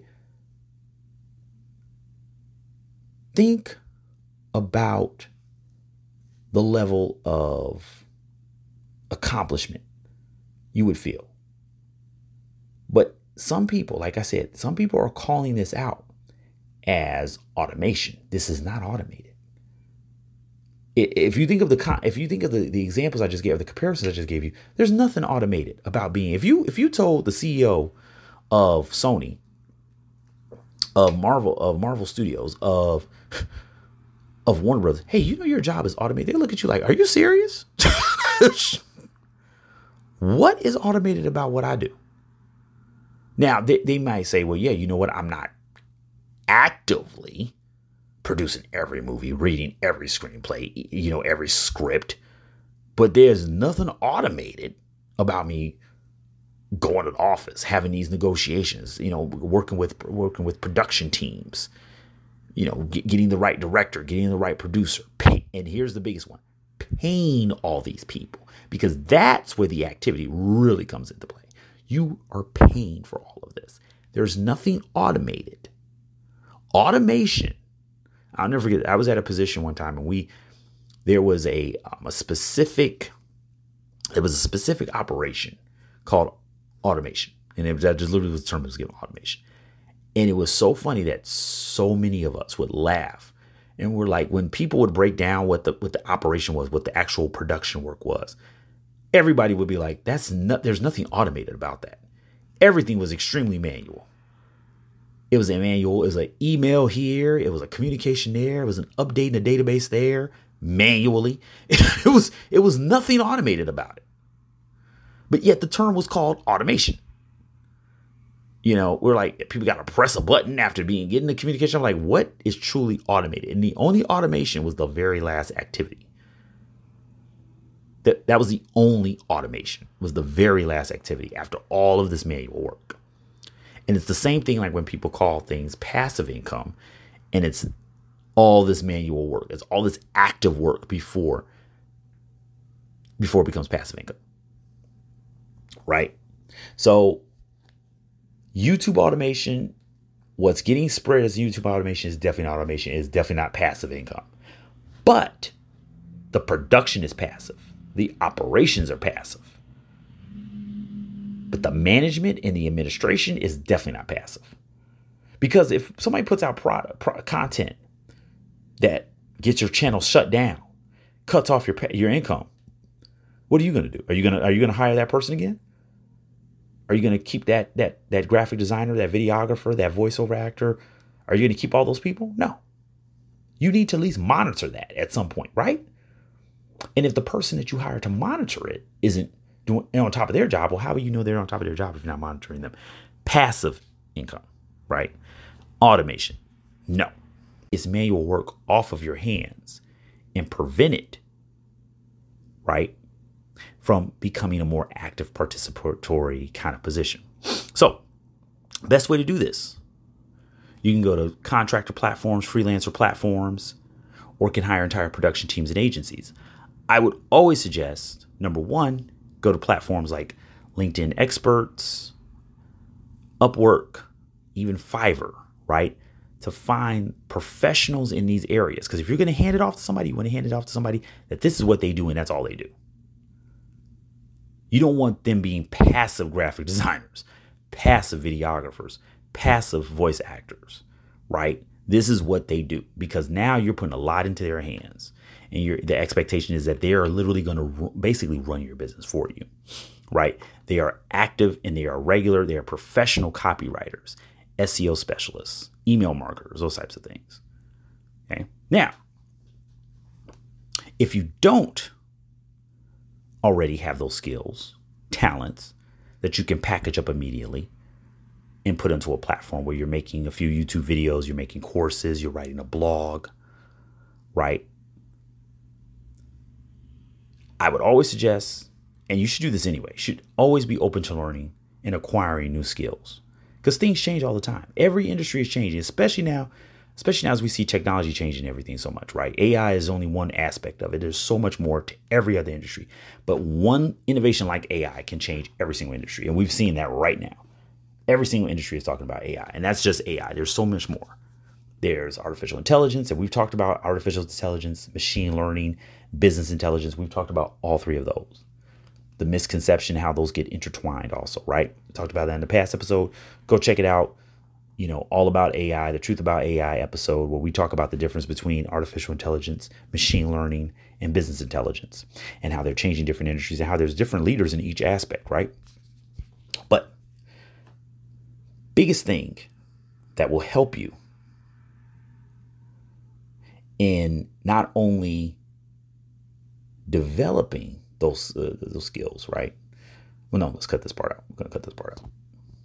Think about the level of accomplishment you would feel. But some people, like I said, some people are calling this out as automation. This is not automated. If you think of the examples I just gave, the comparisons I just gave you, there's nothing automated about being. If you told the CEO of Sony, of Marvel Studios, of Warner Brothers, hey, your job is automated, they look at you like, are you serious? What is automated about what I do? Now, they might say, well, yeah, you know what? I'm not actively producing every movie, reading every screenplay, every script. But there's nothing automated about me going to the office, having these negotiations, working with production teams, getting the right director, getting the right producer. And here's the biggest one, paying all these people, because that's where the activity really comes into play. You are paying for all of this. There's nothing automated. Automation. I'll never forget. I was at a position one time, and there was a specific operation called automation, and that just literally was the term that was given, automation. And it was so funny that so many of us would laugh, and we're like, when people would break down what the operation was, what the actual production work was, everybody would be like, there's nothing automated about that. Everything was extremely manual. It was a manual. It was an email here. It was a communication there. It was an update in a database there manually. It was nothing automated about it. But yet the term was called automation. We're like, people got to press a button after getting the communication. I'm like, what is truly automated? And the only automation was the very last activity. That was the only automation, was the very last activity after all of this manual work. And it's the same thing like when people call things passive income, and it's all this manual work. It's all this active work before it becomes passive income. Right? So YouTube automation, what's getting spread as YouTube automation is definitely not automation. It is definitely not passive income. But the production is passive. The operations are passive. But the management and the administration is definitely not passive. Because if somebody puts out content that gets your channel shut down, cuts off your income, what are you going to do? Are you going to hire that person again? Are you going to keep that graphic designer, that videographer, that voiceover actor? Are you going to keep all those people? No. You need to at least monitor that at some point, right? And if the person that you hire to monitor it isn't doing on top of their job, well, how will you know they're on top of their job if you're not monitoring them? Passive income, right? Automation. No. It's manual work off of your hands and prevent it, right, from becoming a more active participatory kind of position. So, best way to do this, you can go to contractor platforms, freelancer platforms, or can hire entire production teams and agencies. I would always suggest, number one, go to platforms like LinkedIn Experts, Upwork, even Fiverr, right? To find professionals in these areas. Because if you're going to hand it off to somebody, you want to hand it off to somebody that this is what they do and that's all they do. You don't want them being passive graphic designers, passive videographers, passive voice actors, right? This is what they do, because now you're putting a lot into their hands, and the expectation is that they are literally going to basically run your business for you, right? They are active and they are regular. They are professional copywriters, SEO specialists, email marketers, those types of things. Okay. Now, if you don't already have those skills, talents that you can package up immediately and put into a platform where you're making a few YouTube videos, you're making courses, you're writing a blog, right? I would always suggest, and you should do this anyway, should always be open to learning and acquiring new skills, because things change all the time. Every industry is changing, especially now as we see technology changing everything so much, right? AI is only one aspect of it. There's so much more to every other industry, but one innovation like AI can change every single industry. And we've seen that right now. Every single industry is talking about AI, and that's just AI. There's so much more. There's artificial intelligence, and we've talked about artificial intelligence, machine learning, business intelligence. We've talked about all three of those. The misconception, how those get intertwined also, right? We talked about that in the past episode. Go check it out. All about AI, the Truth About AI episode, where we talk about the difference between artificial intelligence, machine learning, and business intelligence, and how they're changing different industries and how there's different leaders in each aspect, right? But biggest thing that will help you in not only developing those skills, right? Well, no, let's cut this part out. I'm going to cut this part out.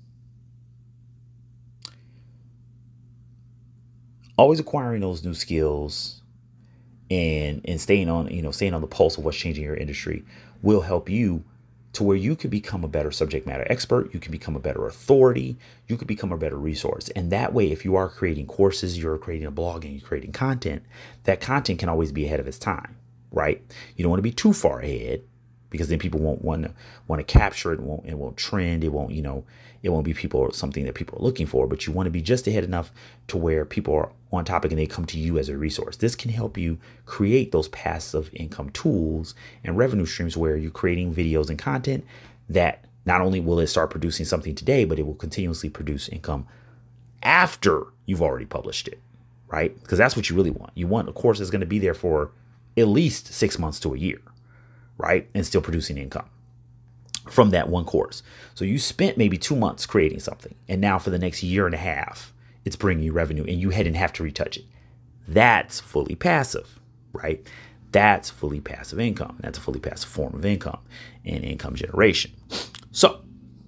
Always acquiring those new skills and staying on the pulse of what's changing your industry will help you to where you can become a better subject matter expert. You can become a better authority. You can become a better resource. And that way, if you are creating courses, you're creating a blog, and you're creating content, that content can always be ahead of its time, right? You don't want to be too far ahead, because then people won't want to capture it. It won't trend. It won't be something that people are looking for. But you want to be just ahead enough to where people are on topic and they come to you as a resource. This can help you create those passive income tools and revenue streams where you're creating videos and content that not only will it start producing something today, but it will continuously produce income after you've already published it, right? Because that's what you really want. You want a course that's going to be there for at least 6 months to a year, right? And still producing income from that one course. So you spent maybe 2 months creating something, and now for the next year and a half, it's bringing you revenue, and you didn't have to retouch it. That's fully passive, right? That's fully passive income. That's a fully passive form of income and income generation. So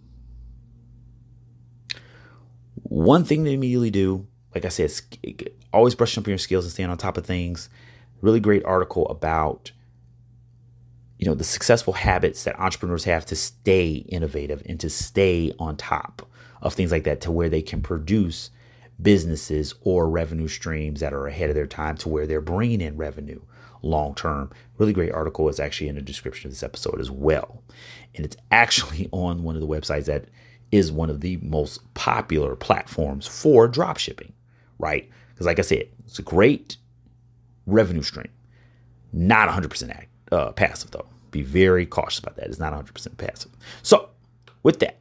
one thing to immediately do, like I said, always brush up on your skills and staying on top of things. Really great article about the successful habits that entrepreneurs have to stay innovative and to stay on top of things like that, to where they can produce businesses or revenue streams that are ahead of their time, to where they're bringing in revenue long term. Really great article. Is actually in the description of this episode as well. And it's actually on one of the websites that is one of the most popular platforms for drop shipping, right? Because like I said, it's a great revenue stream. Not 100% passive, though. Be very cautious about that. It's not 100% passive. So with that,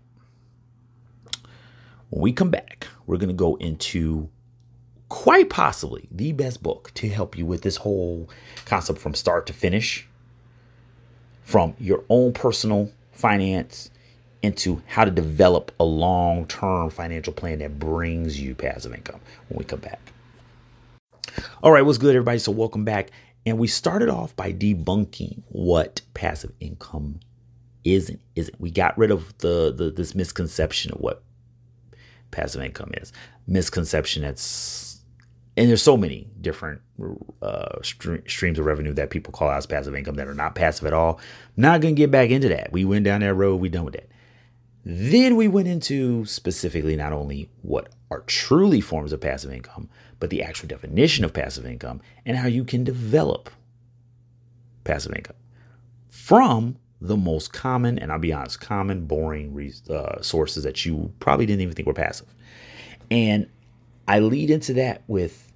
when we come back, we're going to go into quite possibly the best book to help you with this whole concept from start to finish, from your own personal finance into how to develop a long-term financial plan that brings you passive income when we come back. All right, what's good, everybody? So welcome back. And we started off by debunking what passive income is and isn't. We got rid of this misconception of what passive income is. Misconception and there's so many different streams of revenue that people call out as passive income that are not passive at all. Not going to get back into that. We went down that road. We done with that. Then we went into specifically not only what are truly forms of passive income, but the actual definition of passive income and how you can develop passive income from the most common, and I'll be honest, common, boring sources that you probably didn't even think were passive. And I lead into that with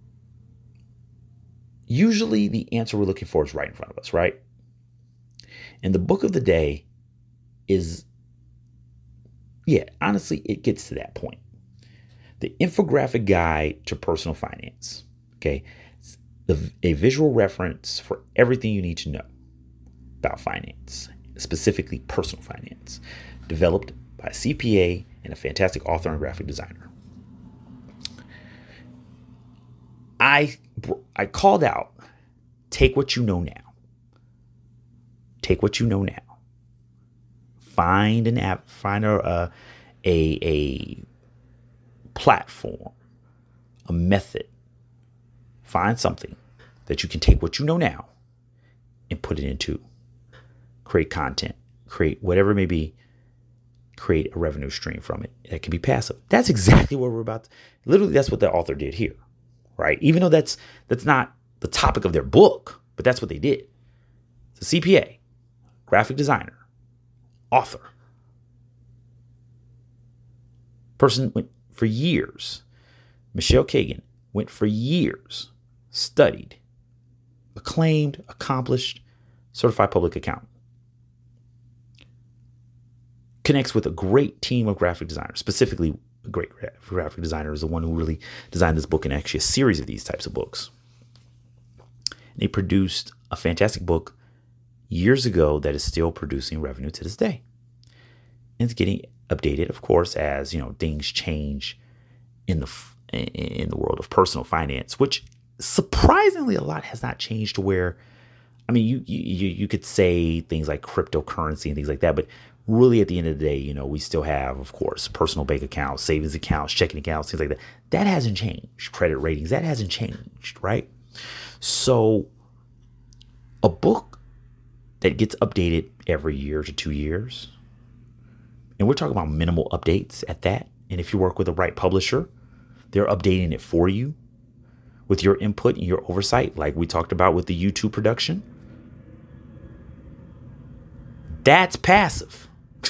usually the answer we're looking for is right in front of us, right? And the book of the day is, honestly, it gets to that point. The Infographic Guide to Personal Finance. Okay. It's a visual reference for everything you need to know about finance, specifically personal finance, developed by a CPA and a fantastic author and graphic designer. I called out, take what you know now. Take what you know now. Find an app, find a platform, a method. Find something that you can take what you know now and put it into. Create content, create whatever it may be, create a revenue stream from it. That can be passive. That's exactly what we're about. Literally, that's what the author did here, right? Even though that's not the topic of their book, but that's what they did. It's a CPA, graphic designer, author. Person went for years. Michelle Kagan went for years, studied, acclaimed, accomplished, certified public accountant. Connects with a great team of graphic designers. Specifically, a great graphic designer is the one who really designed this book and actually a series of these types of books. They produced a fantastic book years ago that is still producing revenue to this day. And it's getting updated, of course, as things change in the world of personal finance, which surprisingly a lot has not changed to where, you could say things like cryptocurrency and things like that, but really at the end of the day, we still have, of course, personal bank accounts, savings accounts, checking accounts, things like that. That hasn't changed. Credit ratings, that hasn't changed, right? So a book that gets updated every year to 2 years, and we're talking about minimal updates at that. And if you work with the right publisher, they're updating it for you with your input and your oversight, like we talked about with the YouTube production. That's passive.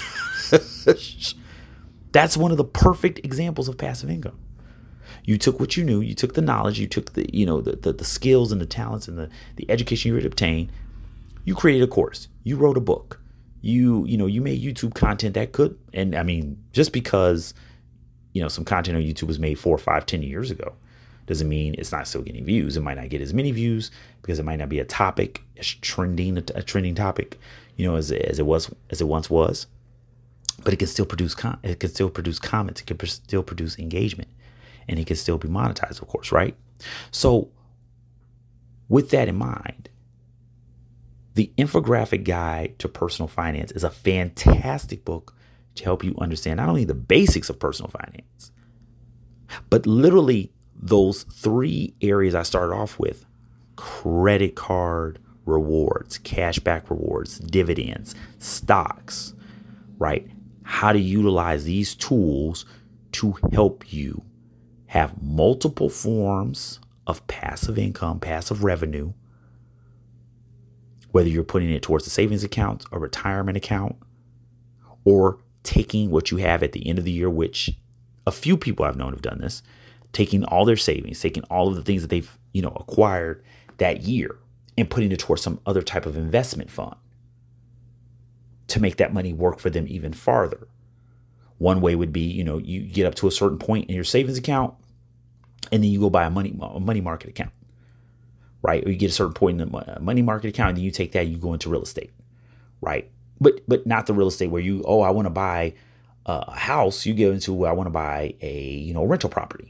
That's one of the perfect examples of passive income. You took what you knew, you took the knowledge, you took the skills and the talents and the education you had obtained. You created a course, you wrote a book, you made YouTube content that could, and just because some content on YouTube was made 4, 5, 10 years ago doesn't mean it's not still getting views. It might not get as many views because it might not be a topic as trending, a trending topic, as it once was. But it can still produce it can still produce comments, it can still produce engagement, and it can still be monetized, of course, right? So with that in mind, the Infographic Guide to Personal Finance is a fantastic book to help you understand not only the basics of personal finance, but literally those 3 areas I started off with: credit card rewards, cashback rewards, dividends, stocks, right? How to utilize these tools to help you have multiple forms of passive income, passive revenue, whether you're putting it towards a savings account, a retirement account, or taking what you have at the end of the year, which a few people I've known have done this, taking all their savings, taking all of the things that they've, acquired that year and putting it towards some other type of investment fund to make that money work for them even farther. One way would be, you get up to a certain point in your savings account and then you go buy a money market account, right? Or you get a certain point in the money market account and then you take that, you go into real estate, right? But not the real estate where I want to buy a house. You go into, I want to buy a, rental property.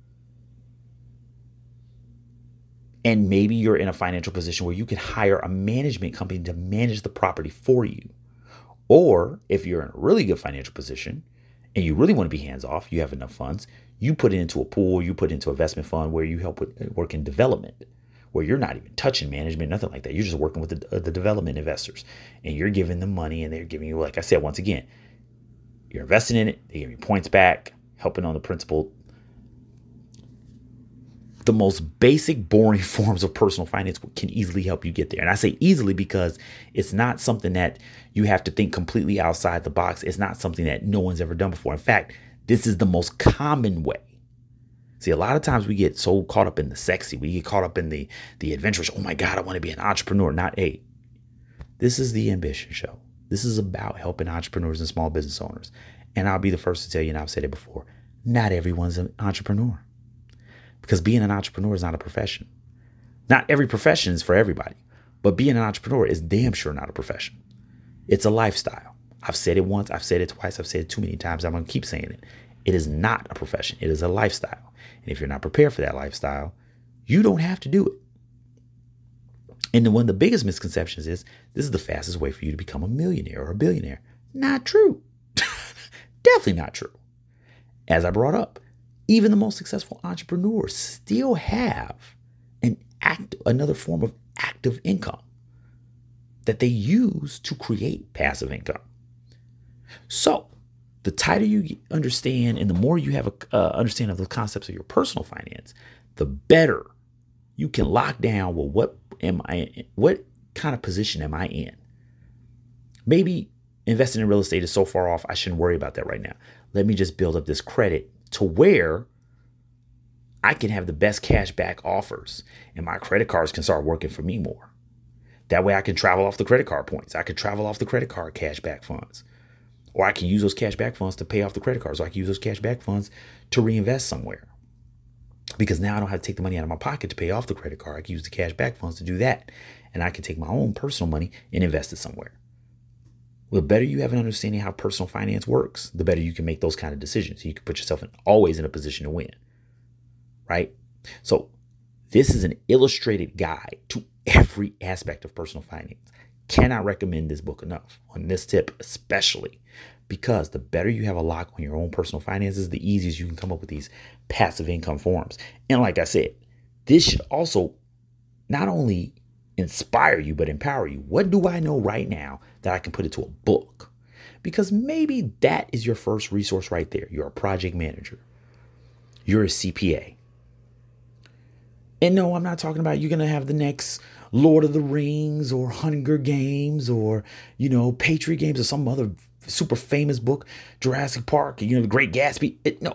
And maybe you're in a financial position where you can hire a management company to manage the property for you. Or if you're in a really good financial position and you really want to be hands off, you have enough funds, you put it into a pool, you put it into an investment fund where you help with work in development, where you're not even touching management, nothing like that. You're just working with the development investors and you're giving them money and they're giving you, like I said, once again, you're investing in it. They give you points back, helping on the principal. The most basic, boring forms of personal finance can easily help you get there. And I say easily because it's not something that you have to think completely outside the box. It's not something that no one's ever done before. In fact, this is the most common way. See, a lot of times we get so caught up in the sexy. We get caught up in the adventurous. Oh my God, I want to be an entrepreneur. This This is the Ambition Show. This is about helping entrepreneurs and small business owners. And I'll be the first to tell you, and I've said it before, not everyone's an entrepreneur. Because being an entrepreneur is not a profession. Not every profession is for everybody. But being an entrepreneur is damn sure not a profession. It's a lifestyle. I've said it once. I've said it twice. I've said it too many times. I'm going to keep saying it. It is not a profession. It is a lifestyle. And if you're not prepared for that lifestyle, you don't have to do it. And then one of the biggest misconceptions is this is the fastest way for you to become a millionaire or a billionaire. Not true. Definitely not true. As I brought up, even the most successful entrepreneurs still have another form of active income that they use to create passive income. So the tighter you understand and the more you have a understanding of the concepts of your personal finance, the better you can lock down, well, what kind of position am I in? Maybe investing in real estate is so far off, I shouldn't worry about that right now. Let me just build up this credit to where I can have the best cash back offers and my credit cards can start working for me more. That way I can travel off the credit card points. I can travel off the credit card cash back funds. Or I can use those cash back funds to pay off the credit cards. Or I can use those cash back funds to reinvest somewhere. Because now I don't have to take the money out of my pocket to pay off the credit card. I can use the cash back funds to do that. And I can take my own personal money and invest it somewhere. Well, the better you have an understanding how personal finance works, the better you can make those kind of decisions. You can put yourself always in a position to win. Right? So this is an illustrated guide to every aspect of personal finance. Cannot recommend this book enough on this tip, especially because the better you have a lock on your own personal finances, the easier you can come up with these passive income forms. And like I said, this should also not only inspire you, but empower you. What do I know right now that I can put into a book? Because maybe that is your first resource right there. You're a project manager. You're a CPA. And no, I'm not talking about you're going to have the next Lord of the Rings or Hunger Games or, Patriot Games or some other super famous book, Jurassic Park, The Great Gatsby. No.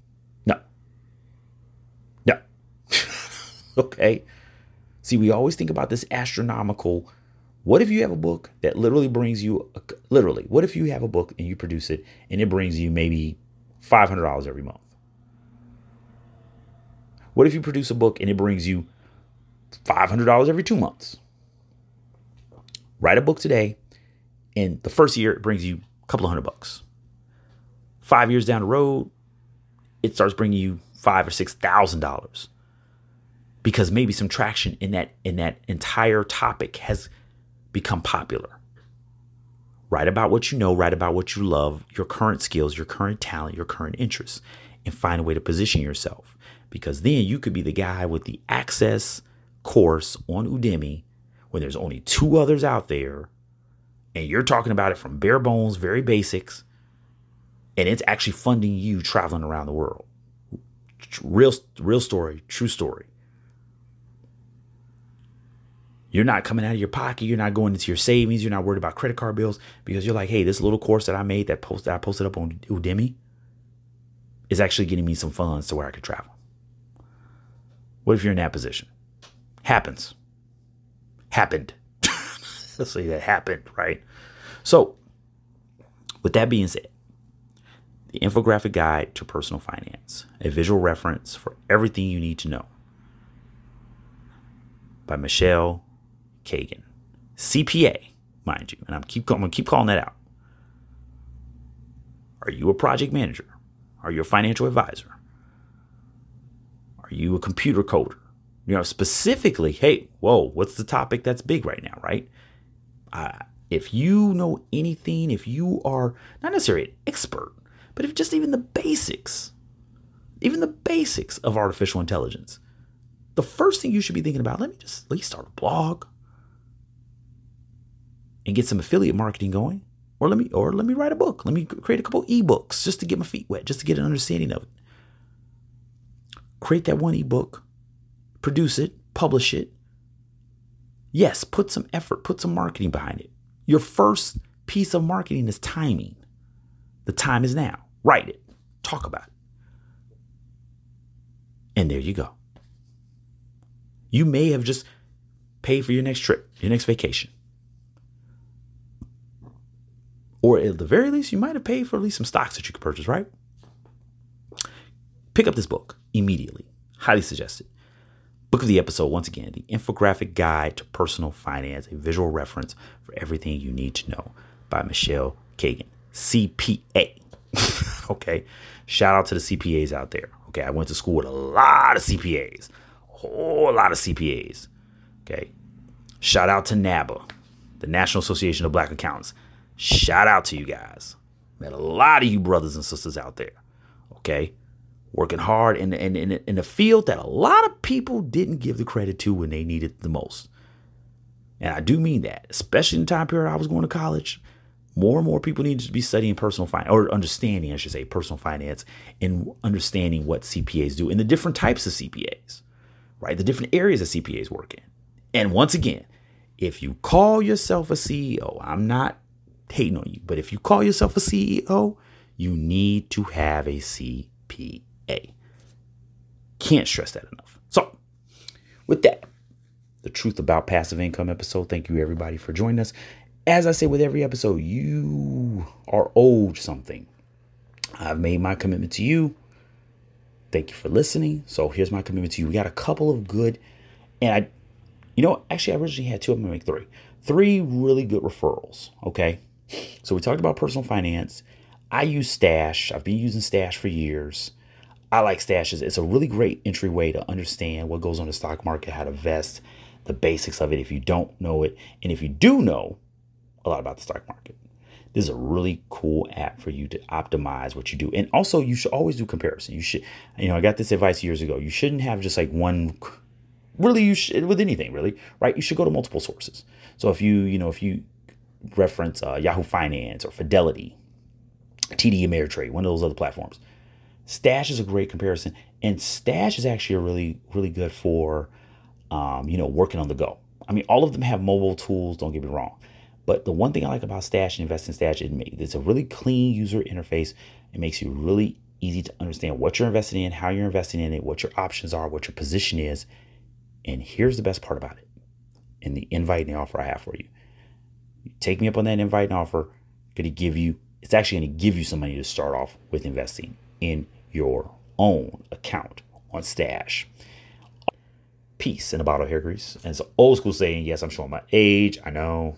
Okay. See, we always think about this astronomical. What if you have a book that literally brings you, what if you have a book and you produce it and it brings you maybe $500 every month? What if you produce a book and it brings you $500 every 2 months? Write a book today, and the first year it brings you a couple of $100. 5 years down the road, it starts bringing you $5,000 or $6,000 because maybe some traction in that entire topic has become popular. Write about what you know, write about what you love, your current skills, your current talent, your current interests, and find a way to position yourself. Because then you could be the guy with the access course on Udemy when there's only 2 others out there. And you're talking about it from bare bones, very basics. And it's actually funding you traveling around the world. Real story, true story. You're not coming out of your pocket. You're not going into your savings. You're not worried about credit card bills because you're like, hey, this little course that I made that I posted up on Udemy is actually getting me some funds to where I could travel. What if you're in that position? Happened. Let's say that happened, right? So with that being said, the infographic guide to personal finance, a visual reference for everything you need to know by Michelle Kagan, CPA, mind you. And I'm going to keep calling that out. Are you a project manager? Are you a financial advisor? Are you a computer coder? Specifically, hey, whoa, what's the topic that's big right now, right? If you know anything, if you are not necessarily an expert, but if just even the basics of artificial intelligence, the first thing you should be thinking about, let me at least start a blog and get some affiliate marketing going. Or let me write a book. Let me create a couple ebooks just to get my feet wet, just to get an understanding of it. Create that one ebook, produce it, publish it. Yes, put some effort, put some marketing behind it. Your first piece of marketing is timing. The time is now. Write it. Talk about it. And there you go. You may have just paid for your next trip, your next vacation. Or at the very least, you might have paid for at least some stocks that you could purchase, right? Pick up this book immediately. Highly suggested. Book of the episode, once again, The Infographic Guide to Personal Finance, a visual reference for everything you need to know, by Michelle Kagan, CPA. Okay. Shout out to the CPAs out there. Okay. I went to school with a lot of CPAs, a whole lot of CPAs. Okay. Shout out to NABA, the National Association of Black Accountants. Shout out to you guys. Met a lot of you brothers and sisters out there. Okay. Working hard in the field that a lot of people didn't give the credit to when they needed it the most. And I do mean that, especially in the time period I was going to college. More and more people needed to be studying personal finance, or understanding, I should say, personal finance, and understanding what CPAs do and the different types of CPAs, right? The different areas that CPAs work in. And once again, if you call yourself a CEO, I'm not hating on you, but if you call yourself a CEO, you need to have a CPA. Can't stress that enough. So with that, the Truth About Passive Income episode. Thank you everybody for joining us. As I say with every episode, you are owed something. I've made my commitment to you. Thank you for listening. So here's my commitment to you. We got a couple of good, and I originally had two. I'm going to make three. Three really good referrals. Okay. So we talked about personal finance. I use Stash. I've been using Stash for years. I like Stashes. It's a really great entryway to understand what goes on in the stock market, how to invest, the basics of it if you don't know it. And if you do know a lot about the stock market, this is a really cool app for you to optimize what you do. And also, you should always do comparison. You should, I got this advice years ago. You shouldn't have just like one, really, you should, with anything, really, right? You should go to multiple sources. So if you reference Yahoo Finance or Fidelity, TD Ameritrade, one of those other platforms, Stash is a great comparison, and Stash is actually a really, really good for, working on the go. I mean, all of them have mobile tools. Don't get me wrong, but the one thing I like about Stash and invest in Stash, it's a really clean user interface. It makes you really easy to understand what you're investing in, how you're investing in it, what your options are, what your position is. And here's the best part about it, and the invite and the offer I have for you. You take me up on that invite and offer. It's actually going to give you some money to start off with investing in your own account on Stash. Peace in a bottle of hair grease. And it's an old school saying. Yes, I'm showing my age. I know.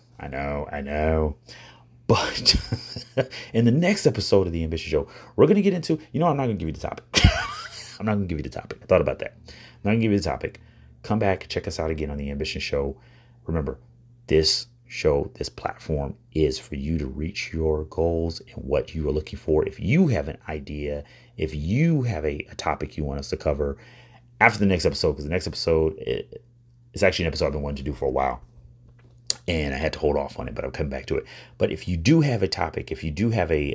But in the next episode of The Ambition Show, we're going to get into, I'm not going to give you the topic. I'm not going to give you the topic. I thought about that. I'm not going to give you the topic. Come back, check us out again on The Ambition Show. Remember, this show, this platform is for you to reach your goals and what you are looking for. If you have an idea, if you have a topic you want us to cover after the next episode, because the next episode is actually an episode I've been wanting to do for a while, and I had to hold off on it, but I'll come back to it. But if you do have a topic, if you do have a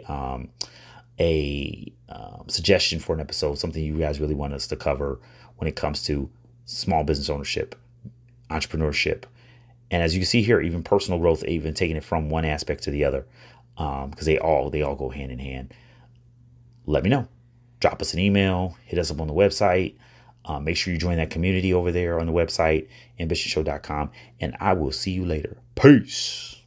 suggestion for an episode, something you guys really want us to cover when it comes to small business ownership, entrepreneurship, and as you can see here, even personal growth, even taking it from one aspect to the other, because they all go hand in hand. Let me know. Drop us an email. Hit us up on the website. Make sure you join that community over there on the website, ambitionshow.com. And I will see you later. Peace.